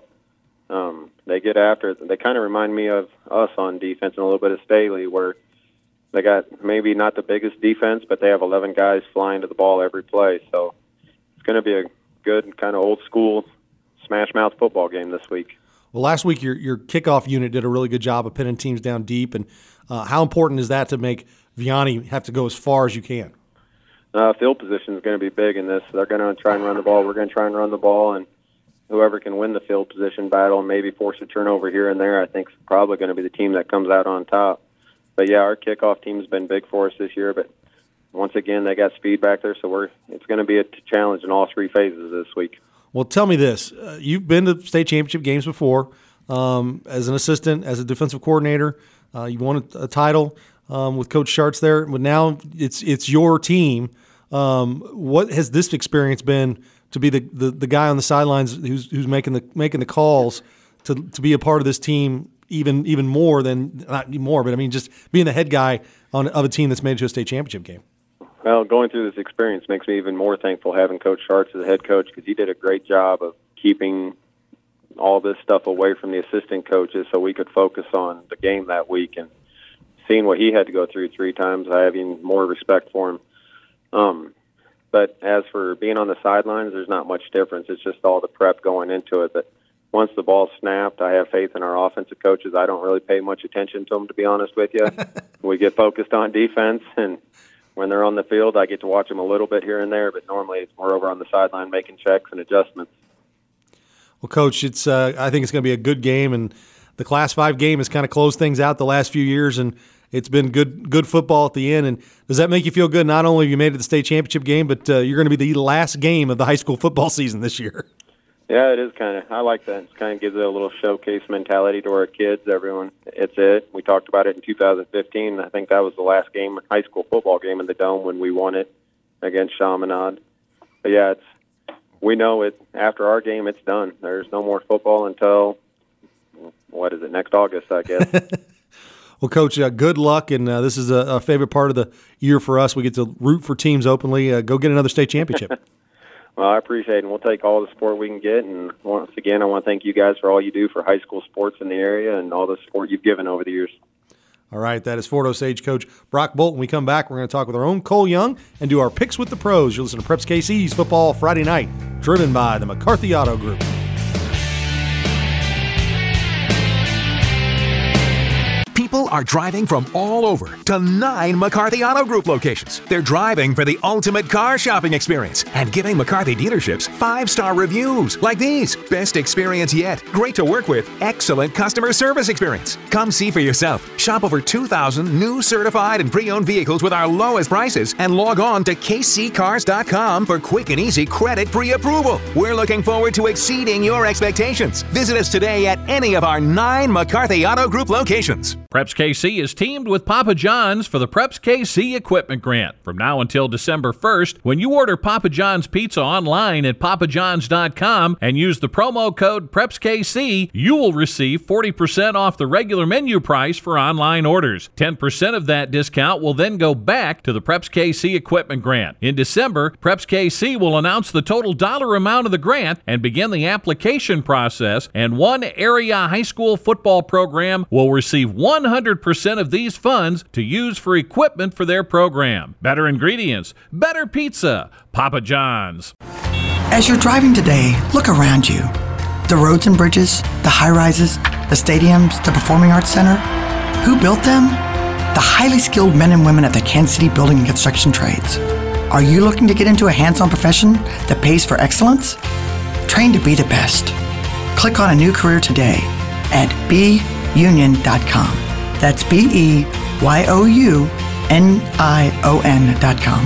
Um, they get after it. They kind of remind me of us on defense and a little bit of Staley, where they got maybe not the biggest defense, but they have eleven guys flying to the ball every play. So it's going to be a good kind of old school smash mouth football game this week. Well, last week your your kickoff unit did a really good job of pinning teams down deep, and uh, how important is that to make Vianney have to go as far as you can? Uh, field position is going to be big in this. They're going to try and run the ball. We're going to try and run the ball, and whoever can win the field position battle and maybe force a turnover here and there, I think is probably going to be the team that comes out on top. But, yeah, our kickoff team has been big for us this year, but once again, they got speed back there, so we're it's going to be a challenge in all three phases this week. Well, tell me this. Uh, you've been to state championship games before um, as an assistant, as a defensive coordinator. Uh, you won a, a title um, with Coach Schartz there, but now it's it's your team. Um, what has this experience been to be the, the, the guy on the sidelines who's who's making the making the calls to to be a part of this team even even more than not more, but I mean just being the head guy on of a team that's made it to a state championship game? Well, going through this experience makes me even more thankful having Coach Schartz as the head coach, because he did a great job of keeping all this stuff away from the assistant coaches so we could focus on the game that week. And seeing what he had to go through three times, I have even more respect for him. Um, But as for being on the sidelines, there's not much difference. It's just all the prep going into it. But once the ball's snapped, I have faith in our offensive coaches. I don't really pay much attention to them, to be honest with you. We get focused on defense, and when they're on the field, I get to watch them a little bit here and there, but normally it's more over on the sideline making checks and adjustments. Well, Coach, it's uh, I think it's going to be a good game, and the Class five game has kind of closed things out the last few years, and it's been good good football at the end. And does that make you feel good? Not only have you made it to the state championship game, but uh, you're going to be the last game of the high school football season this year. Yeah, it is kind of. I like that. It kind of gives it a little showcase mentality to our kids. Everyone, it's it. We talked about it in two thousand fifteen. I think that was the last game, high school football game in the Dome when we won it against Chaminade. But yeah, it's. We know it. After our game, it's done. There's no more football until what is it? Next August, I guess. Well, Coach, uh, good luck, and uh, this is a, a favorite part of the year for us. We get to root for teams openly. Uh, go get another state championship. Well, I appreciate it, and we'll take all the support we can get. And once again, I want to thank you guys for all you do for high school sports in the area and all the support you've given over the years. All right, that is Fort Osage coach Brock Bolt. When we come back, we're going to talk with our own Cole Young and do our picks with the pros. You'll listen to Preps K C's Football Friday Night, driven by the McCarthy Auto Group. People are driving from all over to nine McCarthy Auto Group locations. They're driving for the ultimate car shopping experience and giving McCarthy dealerships five-star reviews like these. Best experience yet. Great to work with. Excellent customer service experience. Come see for yourself. Shop over two thousand new certified and pre-owned vehicles with our lowest prices and log on to k c cars dot com for quick and easy credit pre-approval. We're looking forward to exceeding your expectations. Visit us today at any of our nine McCarthy Auto Group locations. Preps K C is teamed with Papa John's for the Preps K C Equipment Grant. From now until December first, when you order Papa John's Pizza online at papa johns dot com and use the promo code Preps K C, you will receive forty percent off the regular menu price for online orders. ten percent of that discount will then go back to the Preps K C Equipment Grant. In December, Preps K C will announce the total dollar amount of the grant and begin the application process, and one area high school football program will receive one hundred percent of these funds to use for equipment for their program. Better ingredients, better pizza, Papa John's. As you're driving today, look around you. The roads and bridges, the high-rises, the stadiums, the Performing Arts Center. Who built them? The highly skilled men and women at the Kansas City Building and Construction Trades. Are you looking to get into a hands-on profession that pays for excellence? Train to be the best. Click on a new career today at be union dot com. That's B E Y O U N I O N dot com.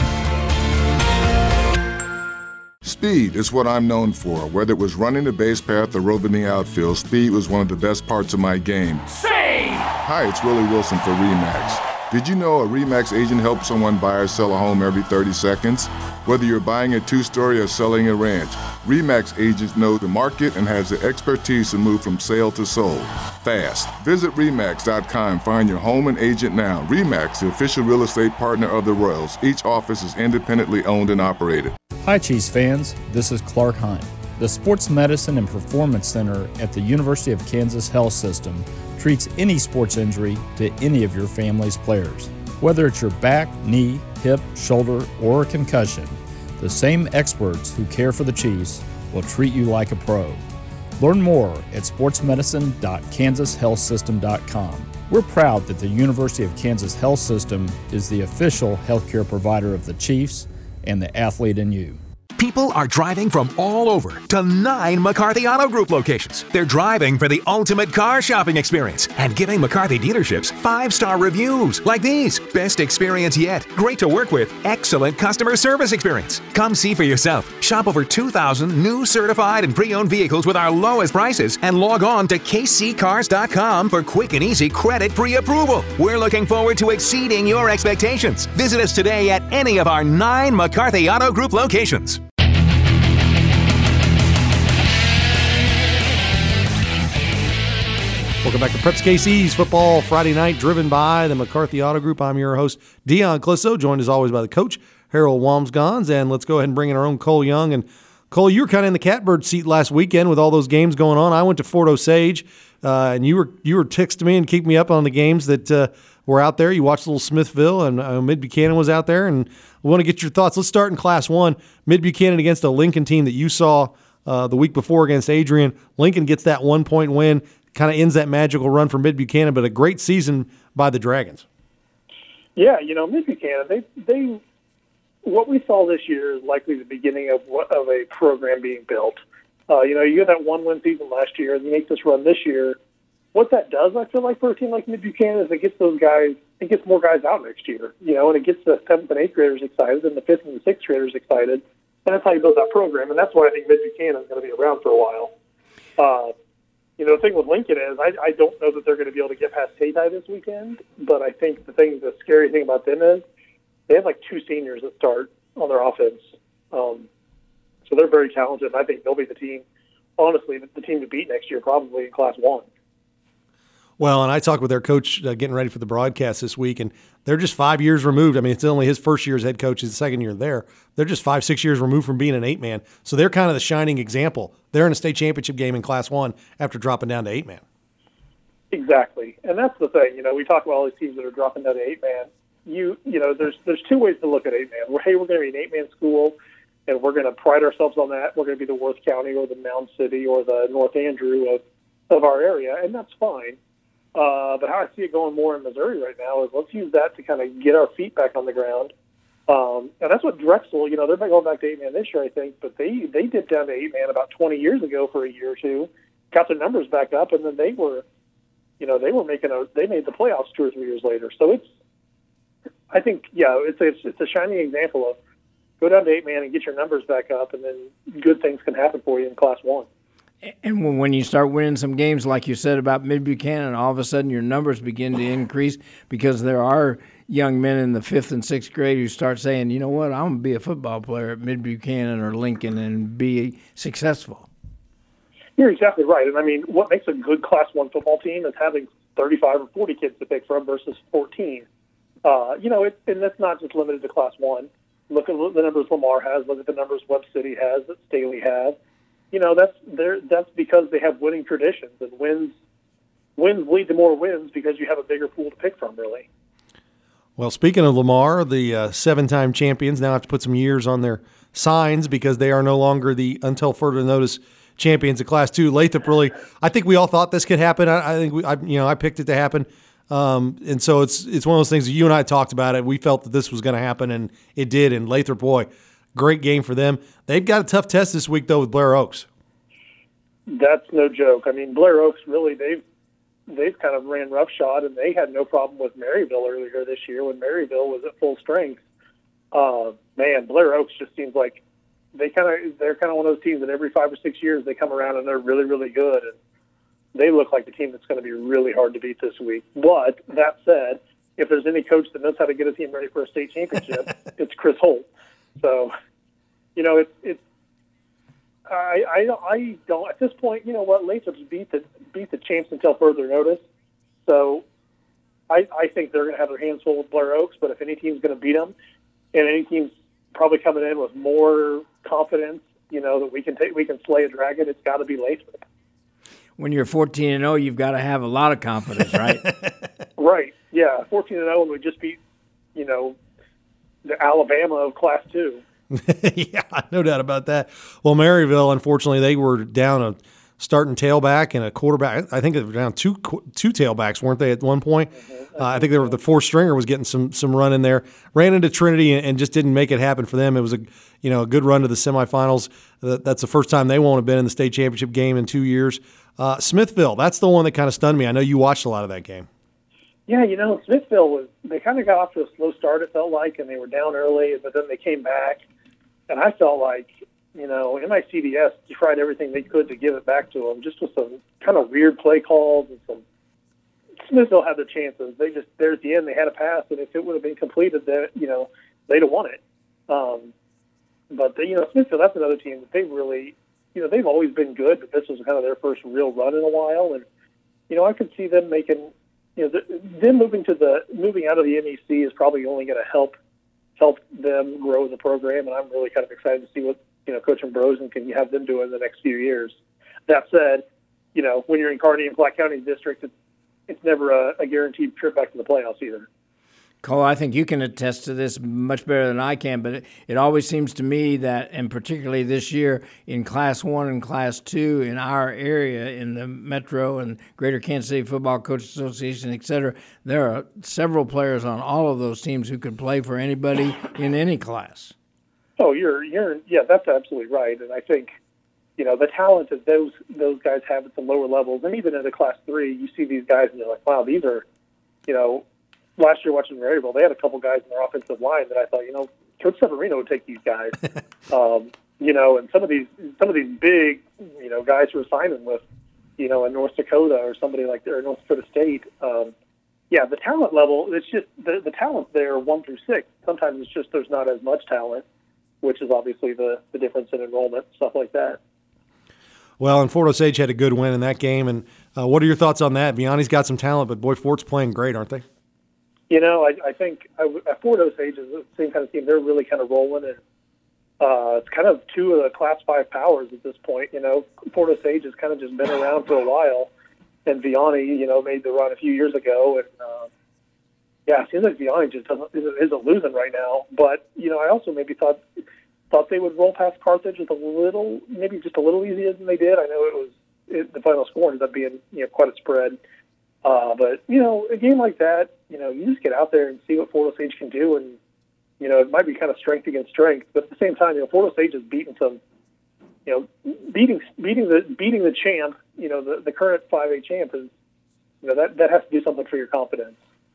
Speed is what I'm known for. Whether it was running the base path or roving the outfield, speed was one of the best parts of my game. Save! Hi, it's Willie Wilson for RE/MAX. Did you know a RE/MAX agent helps someone buy or sell a home every thirty seconds? Whether you're buying a two-story or selling a ranch, RE/MAX agents know the market and has the expertise to move from sale to sold fast. Visit re max dot com and find your home and agent now. RE/MAX, the official real estate partner of the Royals. Each office is independently owned and operated. Hi, Chiefs fans. This is Clark Hunt. The Sports Medicine and Performance Center at the University of Kansas Health System treats any sports injury to any of your family's players. Whether it's your back, knee, hip, shoulder, or a concussion, the same experts who care for the Chiefs will treat you like a pro. Learn more at sports medicine dot kansas health system dot com. We're proud that the University of Kansas Health System is the official healthcare provider of the Chiefs and the athlete in you. People are driving from all over to nine McCarthy Auto Group locations. They're driving for the ultimate car shopping experience and giving McCarthy dealerships five-star reviews like these. Best experience yet. Great to work with. Excellent customer service experience. Come see for yourself. Shop over two thousand new certified and pre-owned vehicles with our lowest prices and log on to k c cars dot com for quick and easy credit pre-approval. We're looking forward to exceeding your expectations. Visit us today at any of our nine McCarthy Auto Group locations. Welcome back to Preps K C's Football Friday Night, driven by the McCarthy Auto Group. I'm your host, Dion Clisso, joined as always by the coach, Harold Wamsgons. And let's go ahead and bring in our own Cole Young. And Cole, you were kind of in the catbird seat last weekend with all those games going on. I went to Fort Osage, uh, and you were you were texting me and keeping me up on the games that uh, were out there. You watched a little Smithville, and uh, Mid Buchanan was out there, and we want to get your thoughts. Let's start in Class One. Mid Buchanan against a Lincoln team that you saw uh, the week before against Adrian. Lincoln gets that one-point win, kind of ends that magical run for Mid Buchanan, but a great season by the Dragons. Yeah, you know, Mid Buchanan, they they what we saw this year is likely the beginning of of a program being built. Uh, you know, you had that one-win season last year, and you make this run this year. What that does, I feel like, for a team like Mid Buchanan, is it gets those guys, it gets more guys out next year, you know, and it gets the seventh and eighth graders excited, and the fifth and the sixth graders excited, and that's how you build that program, and that's why I think Mid Buchanan is going to be around for a while. Uh, you know, the thing with Lincoln is I, I don't know that they're going to be able to get past Hayti this weekend, but I think the thing, the scary thing about them is they have like two seniors that start on their offense. Um, so they're very talented, and I think they'll be the team, honestly, the, the team to beat next year, probably in Class One. Well, and I talked with their coach uh, getting ready for the broadcast this week, and they're just five years removed. I mean, it's only his first year as head coach, his second year there. They're just five, six years removed from being an eight-man. So they're kind of the shining example. They're in a state championship game in Class One after dropping down to eight-man. Exactly, and that's the thing. You know, we talk about all these teams that are dropping down to eight-man. You, you know, there's there's two ways to look at eight-man. We're, hey, we're going to be an eight-man school, and we're going to pride ourselves on that. We're going to be the Worth County or the Mound City or the North Andrew of, of our area, and that's fine. Uh, but how I see it going more in Missouri right now is let's use that to kind of get our feet back on the ground. Um, and that's what Drexel, you know, they're going back to eight-man this year, I think, but they, they dipped down to eight-man about twenty years ago for a year or two, got their numbers back up, and then they were, you know, they were making a, they made the playoffs two or three years later. So it's, I think, yeah, it's a, it's, it's a shining example of go down to eight-man and get your numbers back up, and then good things can happen for you in Class One. And when you start winning some games, like you said about Mid Buchanan, all of a sudden your numbers begin to increase because there are young men in the fifth and sixth grade who start saying, you know what, I'm going to be a football player at Mid Buchanan or Lincoln and be successful. You're exactly right. And, I mean, what makes a good Class One football team is having thirty-five or forty kids to pick from versus fourteen. Uh, you know, it, and that's not just limited to Class One. Look at the numbers Lamar has. Look at the numbers Webb City has, that Staley has. You know, that's that's because they have winning traditions, and wins wins lead to more wins because you have a bigger pool to pick from, really. Well, speaking of Lamar, the uh, seven-time champions now have to put some years on their signs because they are no longer the until further notice champions of Class Two. Lathrop really, I think we all thought this could happen. I, I think we, I, you know, I picked it to happen, um, and so it's it's one of those things that you and I talked about it. We felt that this was going to happen, and it did. And Lathrop, boy. Great game for them. They've got a tough test this week, though, with Blair Oaks. That's no joke. I mean, Blair Oaks, really, they've they've kind of ran roughshod, and they had no problem with Maryville earlier this year when Maryville was at full strength. Uh, man, Blair Oaks just seems like they kind of they're kind of one of those teams that every five or six years they come around and they're really, really good, and they look like the team that's going to be really hard to beat this week. But that said, if there's any coach that knows how to get a team ready for a state championship, it's Chris Holt. So, you know, it's it's. I I don't, I don't at this point. You know what? Lathrop's beat the beat the champs until further notice. So, I I think they're going to have their hands full with Blair Oaks. But if any team's going to beat them, and any team's probably coming in with more confidence, you know, that we can take we can slay a dragon, it's got to be Lathrop. When you're fourteen and oh, you've got to have a lot of confidence, right? Right. Yeah, fourteen and oh, and we just beat, you know, the Alabama of Class Two. Yeah, no doubt about that. Well, Maryville, unfortunately, they were down a starting tailback and a quarterback. I think they were down two two tailbacks, weren't they, at one point? Mm-hmm. Uh, I think they were the fourth stringer was getting some some run in there. Ran into Trinity and, and just didn't make it happen for them. It was a you know a good run to the semifinals. That's the first time they won't have been in the state championship game in two years. Uh, Smithville, that's the one that kind of stunned me. I know you watched a lot of that game. Yeah, you know, Smithville was they kind of got off to a slow start, it felt like, and they were down early, but then they came back. And I felt like, you know, M I C D S tried everything they could to give it back to them, just with some kind of weird play calls and some. Smithville had their chances. They just there at the end they had a pass, and if it would have been completed, then you know they'd have won it. Um, but they, you know, Smithville, that's another team that they really, you know, they've always been good, but this was kind of their first real run in a while, and you know, I could see them making, you know, the, them moving to the moving out of the M E C is probably only going to help. help them grow the program, and I'm really kind of excited to see what, you know, Coach Ambrosen can have them do in the next few years. That said, you know, when you're in Kearney and Platte County District, it's, it's never a, a guaranteed trip back to the playoffs either. Cole, I think you can attest to this much better than I can, but it, it always seems to me that, and particularly this year in Class one and Class two in our area, in the Metro and Greater Kansas City Football Coaches Association, et cetera, there are several players on all of those teams who could play for anybody in any class. Oh, you're, you're, yeah, that's absolutely right. And I think, you know, the talent that those those guys have at the lower levels, and even at a Class three, you see these guys and you're like, wow, these are, you know, last year watching Maryville, they had a couple guys in their offensive line that I thought, you know, Coach Severino would take these guys. um, you know, and some of these some of these big, you know, guys who are signing with, you know, in North Dakota or somebody like or North Dakota State. Um, yeah, the talent level, it's just the the talent there one through six. Sometimes it's just there's not as much talent, which is obviously the, the difference in enrollment, stuff like that. Well, and Fort Osage had a good win in that game. And uh, what are your thoughts on that? Vianney's got some talent, but boy, Fort's playing great, aren't they? You know, I, I think I, Fort Osage is the same kind of team. They're really kind of rolling, and uh, it's kind of two of the Class five powers at this point. You know, Fort Osage has kind of just been around for a while, and Vianney, you know, made the run a few years ago. And, uh, yeah, it seems like Vianney just doesn't, isn't losing right now. But, you know, I also maybe thought thought they would roll past Carthage with a little, maybe just a little easier than they did. I know it was it, the final score ended up being, you know, quite a spread. Uh, but, you know, a game like that, you know, you just get out there and see what Fort Osage can do. And, you know, it might be kind of strength against strength. But at the same time, you know, Fort Osage has beaten some, you know, beating beating the beating the champ, you know, the, the current five A champ is, you know, that, that has to do something for your confidence.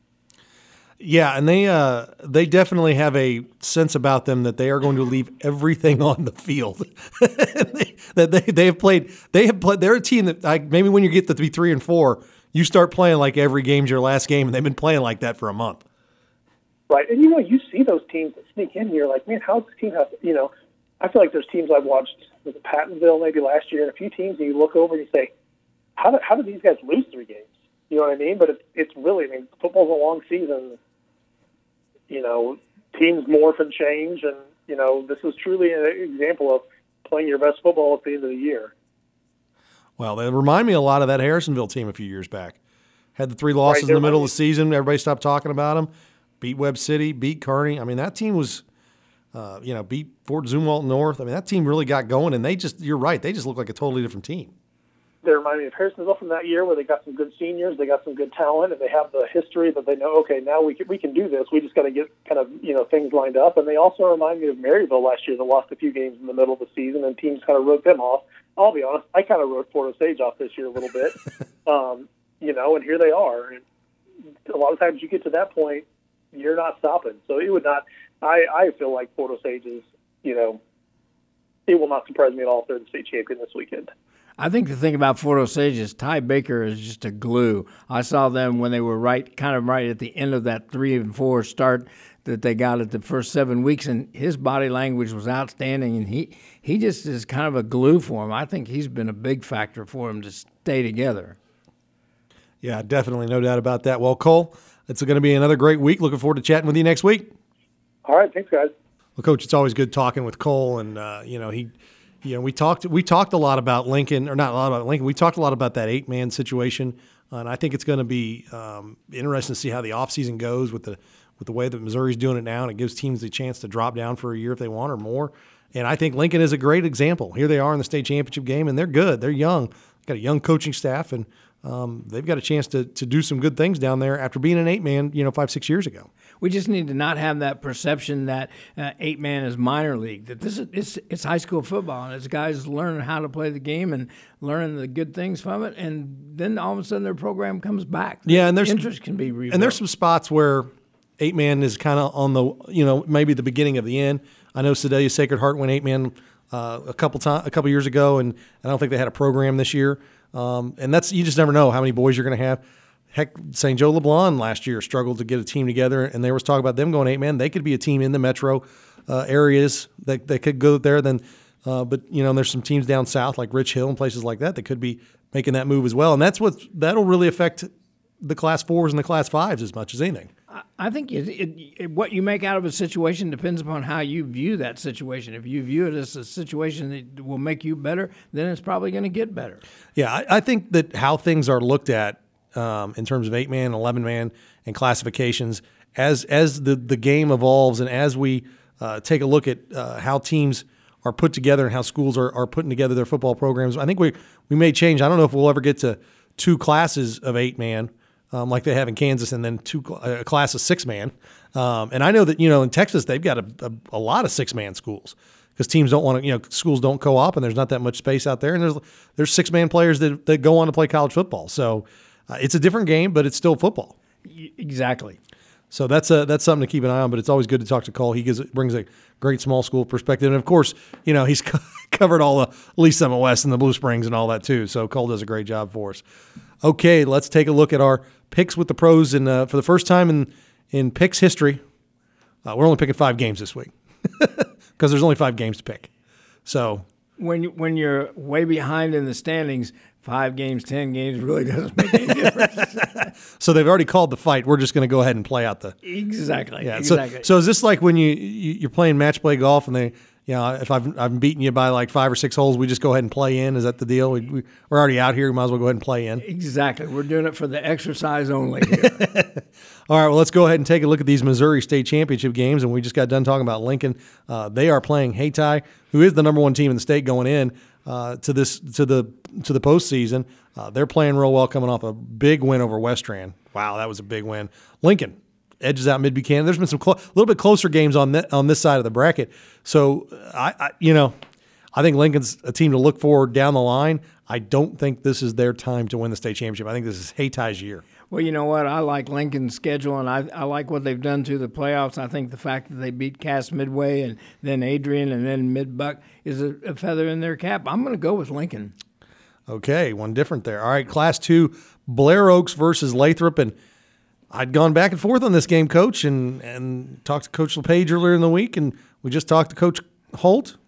Yeah, and they uh, they definitely have a sense about them that they are going to leave everything on the field. they, that they they have played they have played. They're a team that like maybe when you get to be three and four, you start playing like every game's your last game, and they've been playing like that for a month. Right, and you know you see those teams that sneak in. You're like, man, how's this team have? You know, I feel like there's teams I've watched. Was it Pattonville maybe last year, and a few teams, and you look over and you say, how do how do these guys lose three games? You know what I mean? But it's it's really, I mean, football's a long season. You know, teams morph and change, and, you know, this is truly an example of playing your best football at the end of the year. Well, they remind me a lot of that Harrisonville team a few years back. Had the three losses right, in the middle of the season. Everybody stopped talking about them. Beat Webb City, beat Kearney. I mean, that team was, uh, you know, beat Fort Zumwalt North. I mean, that team really got going, and they just, you're right, they just look like a totally different team. They remind me of Harrisonville from that year where they got some good seniors, they got some good talent, and they have the history that they know, okay, now we can, we can do this. We just got to get kind of, you know, things lined up. And they also remind me of Maryville last year that lost a few games in the middle of the season, and teams kind of wrote them off. I'll be honest, I kind of wrote Fort Osage off this year a little bit, um, you know, and here they are. And a lot of times you get to that point, you're not stopping. So it would not, I, I feel like Fort Osage is, you know, it will not surprise me at all if they're the state champion this weekend. I think the thing about Fort Osage is Ty Baker is just a glue. I saw them when they were right, kind of right at the end of that three and four start that they got at the first seven weeks, and his body language was outstanding, and he, he just is kind of a glue for him. I think he's been a big factor for him to stay together. Yeah, definitely, no doubt about that. Well, Cole, it's going to be another great week. Looking forward to chatting with you next week. All right, thanks, guys. Well, Coach, it's always good talking with Cole, and uh, you know he. You know, we talked we talked a lot about Lincoln, or not a lot about Lincoln. We talked a lot about that eight-man situation, uh, and I think it's going to be um, interesting to see how the offseason goes with the with the way that Missouri's doing it now, and it gives teams the chance to drop down for a year if they want or more. And I think Lincoln is a great example. Here they are in the state championship game, and they're good. They're young. They've got a young coaching staff, and um, they've got a chance to to do some good things down there after being an eight-man, you know, five, six years ago. We just need to not have that perception that uh, eight-man is minor league, that this is it's, it's high school football, and it's guys learning how to play the game and learning the good things from it, and then all of a sudden their program comes back. Yeah, and there's interest can be rebuilt. And there's some spots where eight-man is kind of on the, you know, maybe the beginning of the end. I know Sedalia Sacred Heart went eight-man uh, a couple time, a couple years ago, and I don't think they had a program this year. Um, and that's, you just never know how many boys you're going to have. Heck, Saint Joe LeBlanc last year struggled to get a team together, and there was talk about them going eight-man. They could be a team in the metro uh, areas that, that could go there. Then, uh, but, you know, there's some teams down south like Rich Hill and places like that that could be making that move as well. And that's what that'll really affect the Class fours and the Class fives as much as anything. I think it, it, it, what you make out of a situation depends upon how you view that situation. If you view it as a situation that will make you better, then it's probably going to get better. Yeah, I, I think that how things are looked at um, in terms of eight man, eleven man, and classifications. As as the the game evolves and as we uh, take a look at uh, how teams are put together and how schools are, are putting together their football programs, I think we we may change. I don't know if we'll ever get to two classes of eight man um, like they have in Kansas, and then two a class of six man. Um, and I know that you know in Texas they've got a, a, a lot of six man schools because teams don't want to, you know, schools don't co-op and there's not that much space out there, and there's there's six man players that that go on to play college football. So uh, it's a different game, but it's still football. Exactly. So that's a, that's something to keep an eye on, but it's always good to talk to Cole. He gives brings a great small school perspective. And, of course, you know, he's covered all the Lee Summit West and the Blue Springs and all that too. So Cole does a great job for us. Okay, let's take a look at our picks with the pros. And uh, for the first time in, in picks history, uh, we're only picking five games this week because there's only five games to pick. So when, when you're way behind in the standings, five games, ten games really doesn't make any difference. So they've already called the fight. We're just going to go ahead and play out the exactly. Yeah. Exactly. So, so is this like when you, you you're playing match play golf and they, you know, if I've I've beaten you by like five or six holes, we just go ahead and play in? Is that the deal? We, we we're already out here. We might as well go ahead and play in. Exactly. We're doing it for the exercise only. All right. Well, let's go ahead and take a look at these Missouri State Championship games, and we just got done talking about Lincoln. Uh, they are playing Hayti, who is the number one team in the state going in uh, to this to the to the postseason. Uh, they're playing real well, coming off a big win over Westran. Wow, that was a big win. Lincoln edges out Mid Buchanan. There's been some a clo- little bit closer games on th- on this side of the bracket. So I, I, you know, I think Lincoln's a team to look for down the line. I don't think this is their time to win the state championship. I think this is Hayti's year. Well, you know what? I like Lincoln's schedule, and I, I like what they've done to the playoffs. I think the fact that they beat Cass Midway and then Adrian and then Mid-Buck is a, a feather in their cap. I'm going to go with Lincoln. Okay, one different there. All right, Class two, Blair Oaks versus Lathrop. And I'd gone back and forth on this game, Coach, and, and talked to Coach LePage earlier in the week, and we just talked to Coach Holt.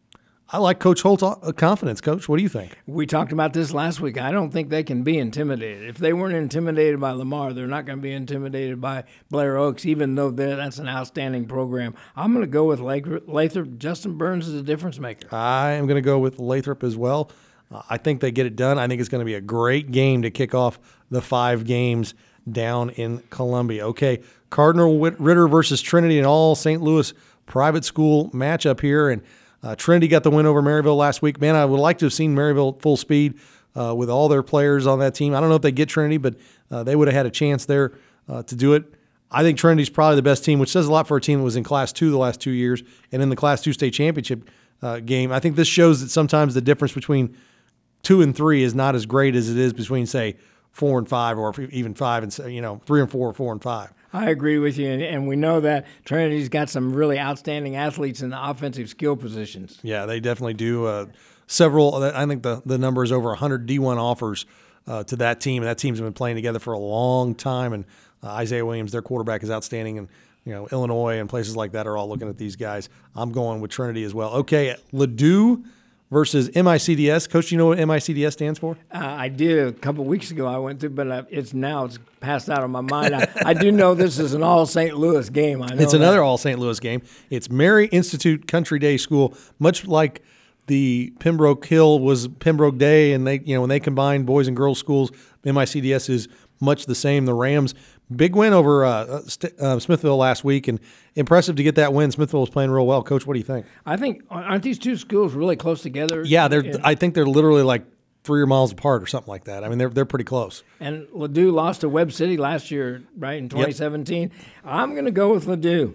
I like Coach Holt's confidence, Coach. What do you think? We talked about this last week. I don't think they can be intimidated. If they weren't intimidated by Lamar, they're not going to be intimidated by Blair Oaks, even though that's an outstanding program. I'm going to go with Lathrop. Justin Burns is a difference maker. I am going to go with Lathrop as well. Uh, I think they get it done. I think it's going to be a great game to kick off the five games down in Columbia. Okay, Cardinal Ritter versus Trinity, an all Saint Louis private school matchup here. And Uh, Trinity got the win over Maryville last week. Man, I would like to have seen Maryville full speed uh, with all their players on that team. I don't know if they get Trinity, but uh, they would have had a chance there uh, to do it. I think Trinity's probably the best team, which says a lot for a team that was in Class two the last two years and in the Class two state championship uh, game. I think this shows that sometimes the difference between two and three is not as great as it is between, say, four and five, or even five and, you know, three and four or four and five. I agree with you, and, and we know that Trinity's got some really outstanding athletes in the offensive skill positions. Yeah, they definitely do. Uh, several, I think the, the number is over one hundred D one offers uh, to that team, and that team's been playing together for a long time, and uh, Isaiah Williams, their quarterback, is outstanding, and you know Illinois and places like that are all looking at these guys. I'm going with Trinity as well. Okay, Ladue versus M I C D S. Coach, do you know what M I C D S stands for? Uh, I did a couple of weeks ago. I went through, but I, it's now it's passed out of my mind. I, I do know this is an all Saint Louis game. I know it's another that. all Saint Louis game. It's Mary Institute Country Day School, much like the Pembroke Hill was Pembroke Day, and they, you know, when they combined boys and girls schools, M I C D S is much the same. The Rams, big win over uh, St- uh, Smithville last week, and impressive to get that win. Smithville was playing real well. Coach, what do you think? I think, aren't these two schools really close together? Yeah, they're. I think they're literally like three miles apart or something like that. I mean, they're they're pretty close. And Ladue lost to Webb City last year, right, in twenty seventeen. Yep. I'm going to go with Ladue.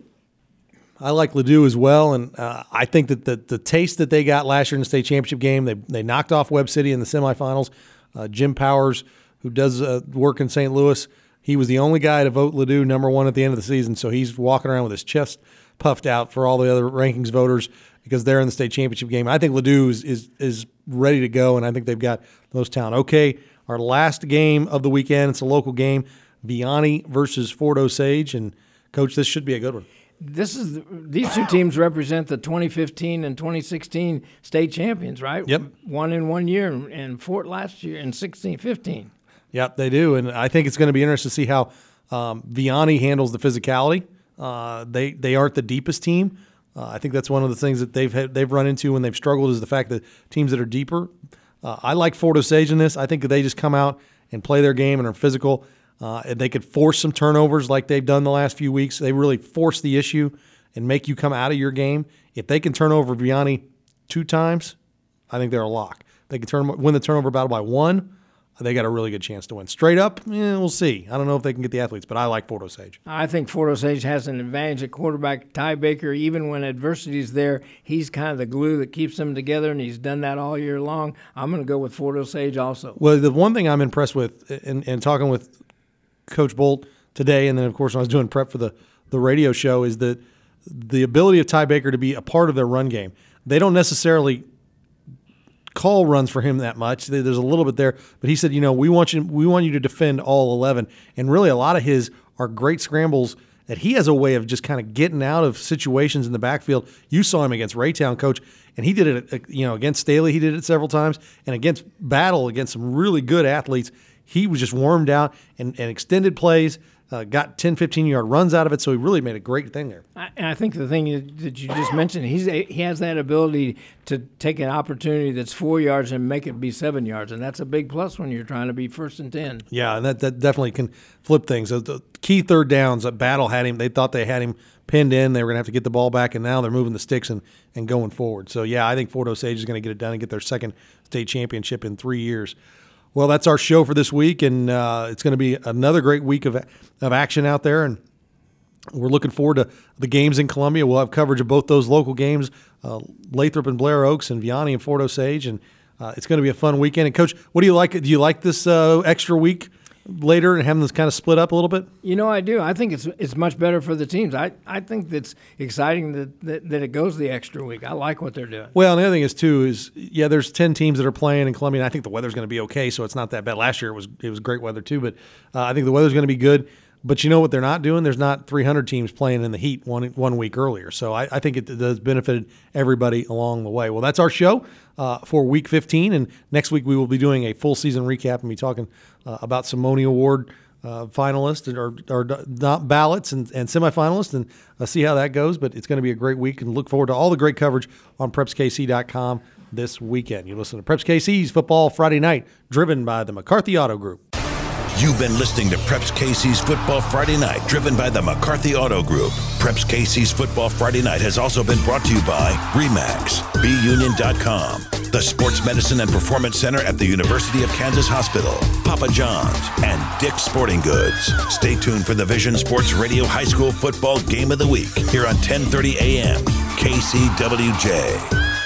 I like Ladue as well, and uh, I think that the the taste that they got last year in the state championship game, they they knocked off Webb City in the semifinals. Uh, Jim Powers, who does uh, work in Saint Louis, he was the only guy to vote Ladue number one at the end of the season, so he's walking around with his chest puffed out for all the other rankings voters because they're in the state championship game. I think Ladue is, is, is ready to go, and I think they've got the most talent. Okay, our last game of the weekend, it's a local game, Vianney versus Fort Osage, and, Coach, this should be a good one. This is these two teams represent the twenty fifteen and twenty sixteen state champions, right? Yep. One in one year, and Fort last year in sixteen fifteen. Yep, they do, and I think it's going to be interesting to see how um, Vianney handles the physicality. Uh, they they aren't the deepest team. Uh, I think that's one of the things that they've had, they've run into when they've struggled is the fact that teams that are deeper. Uh, I like Fort Osage in this. I think that they just come out and play their game and are physical, uh, and they could force some turnovers like they've done the last few weeks. They really force the issue and make you come out of your game. If they can turn over Vianney two times, I think they're a lock. If they can turn win the turnover battle by one, they got a really good chance to win. Straight up, eh, we'll see. I don't know if they can get the athletes, but I like Fort Osage. I think Fort Osage has an advantage at quarterback. Ty Baker, even when adversity is there, he's kind of the glue that keeps them together, and he's done that all year long. I'm going to go with Fort Osage also. Well, the one thing I'm impressed with, and, and talking with Coach Bolt today, and then, of course, when I was doing prep for the, the radio show, is that the ability of Ty Baker to be a part of their run game. They don't necessarily call runs for him that much. There's a little bit there, but he said, you know, we want you, we want you to defend all eleven. And really, a lot of his are great scrambles that he has a way of just kind of getting out of situations in the backfield. You saw him against Raytown, Coach, and he did it, you know, against Staley. He did it several times, and against Battle, against some really good athletes, he was just warmed out and, and extended plays. Uh, got ten, fifteen-yard runs out of it, so he really made a great thing there. I, and I think the thing that you just mentioned, he's a, he has that ability to take an opportunity that's four yards and make it be seven yards, and that's a big plus when you're trying to be first and ten. Yeah, and that, that definitely can flip things. So the key third downs, that Battle had him. They thought they had him pinned in. They were going to have to get the ball back, and now they're moving the sticks and, and going forward. So, yeah, I think Fort Osage is going to get it done and get their second state championship in three years. Well, that's our show for this week, and uh, it's going to be another great week of of action out there, and we're looking forward to the games in Columbia. We'll have coverage of both those local games, uh, Lathrop and Blair Oaks, and Vianney and Fort Osage, and uh, it's going to be a fun weekend. And, Coach, what do you like? Do you like this uh, extra week later and having this kind of split up a little bit? You know, I do. I think it's it's much better for the teams. I, I think that's exciting that, that, that it goes the extra week. I like what they're doing. Well, and the other thing is, too, is, yeah, there's ten teams that are playing in Columbia, and I think the weather's going to be okay, so it's not that bad. Last year it was it was great weather, too, but uh, I think the weather's going to be good. But you know what they're not doing? There's not three hundred teams playing in the heat one one week earlier. So I, I think it does benefit everybody along the way. Well, that's our show uh, for Week fifteen, and next week we will be doing a full season recap and be talking uh, about some Moni Award uh, finalists or, or not ballots and, and semifinalists, and uh, see how that goes. But it's going to be a great week, and look forward to all the great coverage on preps k c dot com this weekend. You listen to Preps K C's Football Friday Night, driven by the McCarthy Auto Group. You've been listening to Preps K C's Football Friday Night, driven by the McCarthy Auto Group. Preps K C's Football Friday Night has also been brought to you by RE/MAX, B Union dot com, the Sports Medicine and Performance Center at the University of Kansas Hospital, Papa John's, and Dick's Sporting Goods. Stay tuned for the Vision Sports Radio High School Football Game of the Week here on ten thirty a.m. K C W J.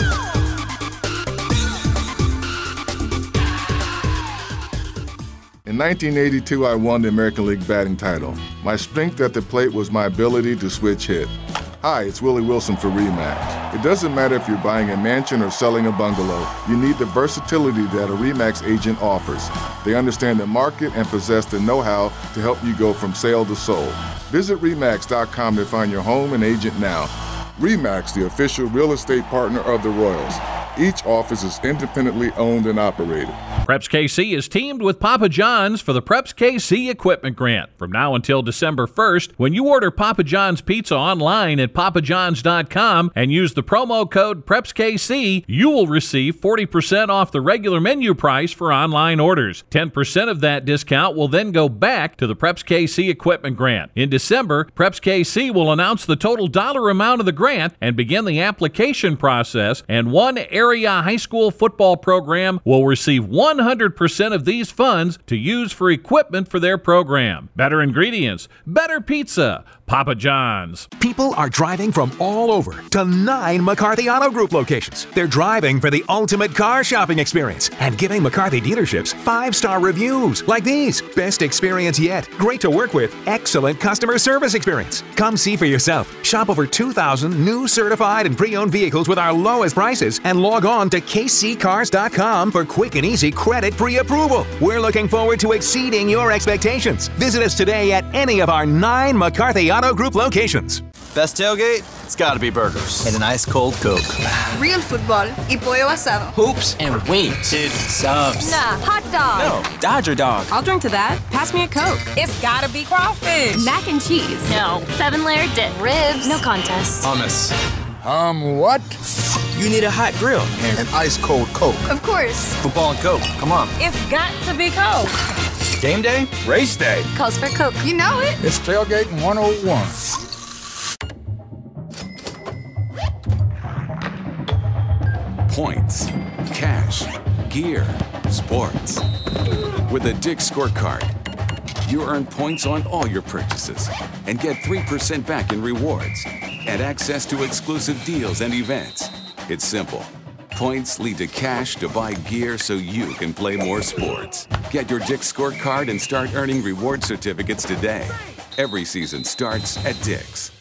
In nineteen eighty-two, I won the American League batting title. My strength at the plate was my ability to switch hit. Hi, it's Willie Wilson for RE/MAX. It doesn't matter if you're buying a mansion or selling a bungalow, you need the versatility that a RE/MAX agent offers. They understand the market and possess the know-how to help you go from sale to sold. Visit re max dot com to find your home and agent now. RE/MAX, the official real estate partner of the Royals. Each office is independently owned and operated. Preps K C is teamed with Papa John's for the Preps K C Equipment Grant. From now until December first, when you order Papa John's Pizza online at papa johns dot com and use the promo code Preps K C, you will receive forty percent off the regular menu price for online orders. ten percent of that discount will then go back to the Preps K C Equipment Grant. In December, Preps K C will announce the total dollar amount of the grant and begin the application process, and one area high school football program will receive one hundred percent of these funds to use for equipment for their program. Better ingredients, better pizza, Papa John's. People are driving from all over to nine McCarthy Auto Group locations. They're driving for the ultimate car shopping experience and giving McCarthy dealerships five-star reviews like these. Best experience yet. Great to work with. Excellent customer service experience. Come see for yourself. Shop over two thousand new certified and pre-owned vehicles with our lowest prices and log on to k c cars dot com for quick and easy credit pre-approval. We're looking forward to exceeding your expectations. Visit us today at any of our nine McCarthy Auto Group locations. Best tailgate? It's gotta be burgers. And an ice cold Coke. Real football y pollo asado. Hoops and wings. Dude, subs. Nah, hot dog. No, Dodger dog. I'll drink to that. Pass me a Coke. It's gotta be crawfish. Mac and cheese. No. Seven layer dip. Ribs. No contest. Hummus. Um, what? You need a hot grill. And an ice cold Coke. Of course. Football and Coke. Come on. It's got to be Coke. Game day? Race day. Calls for Coke. You know it. It's Tailgating one oh one. Points, cash, gear, sports. With a Dick's Scorecard, you earn points on all your purchases and get three percent back in rewards and access to exclusive deals and events. It's simple. Points lead to cash to buy gear so you can play more sports. Get your Dick's Scorecard and start earning reward certificates today. Every season starts at Dick's.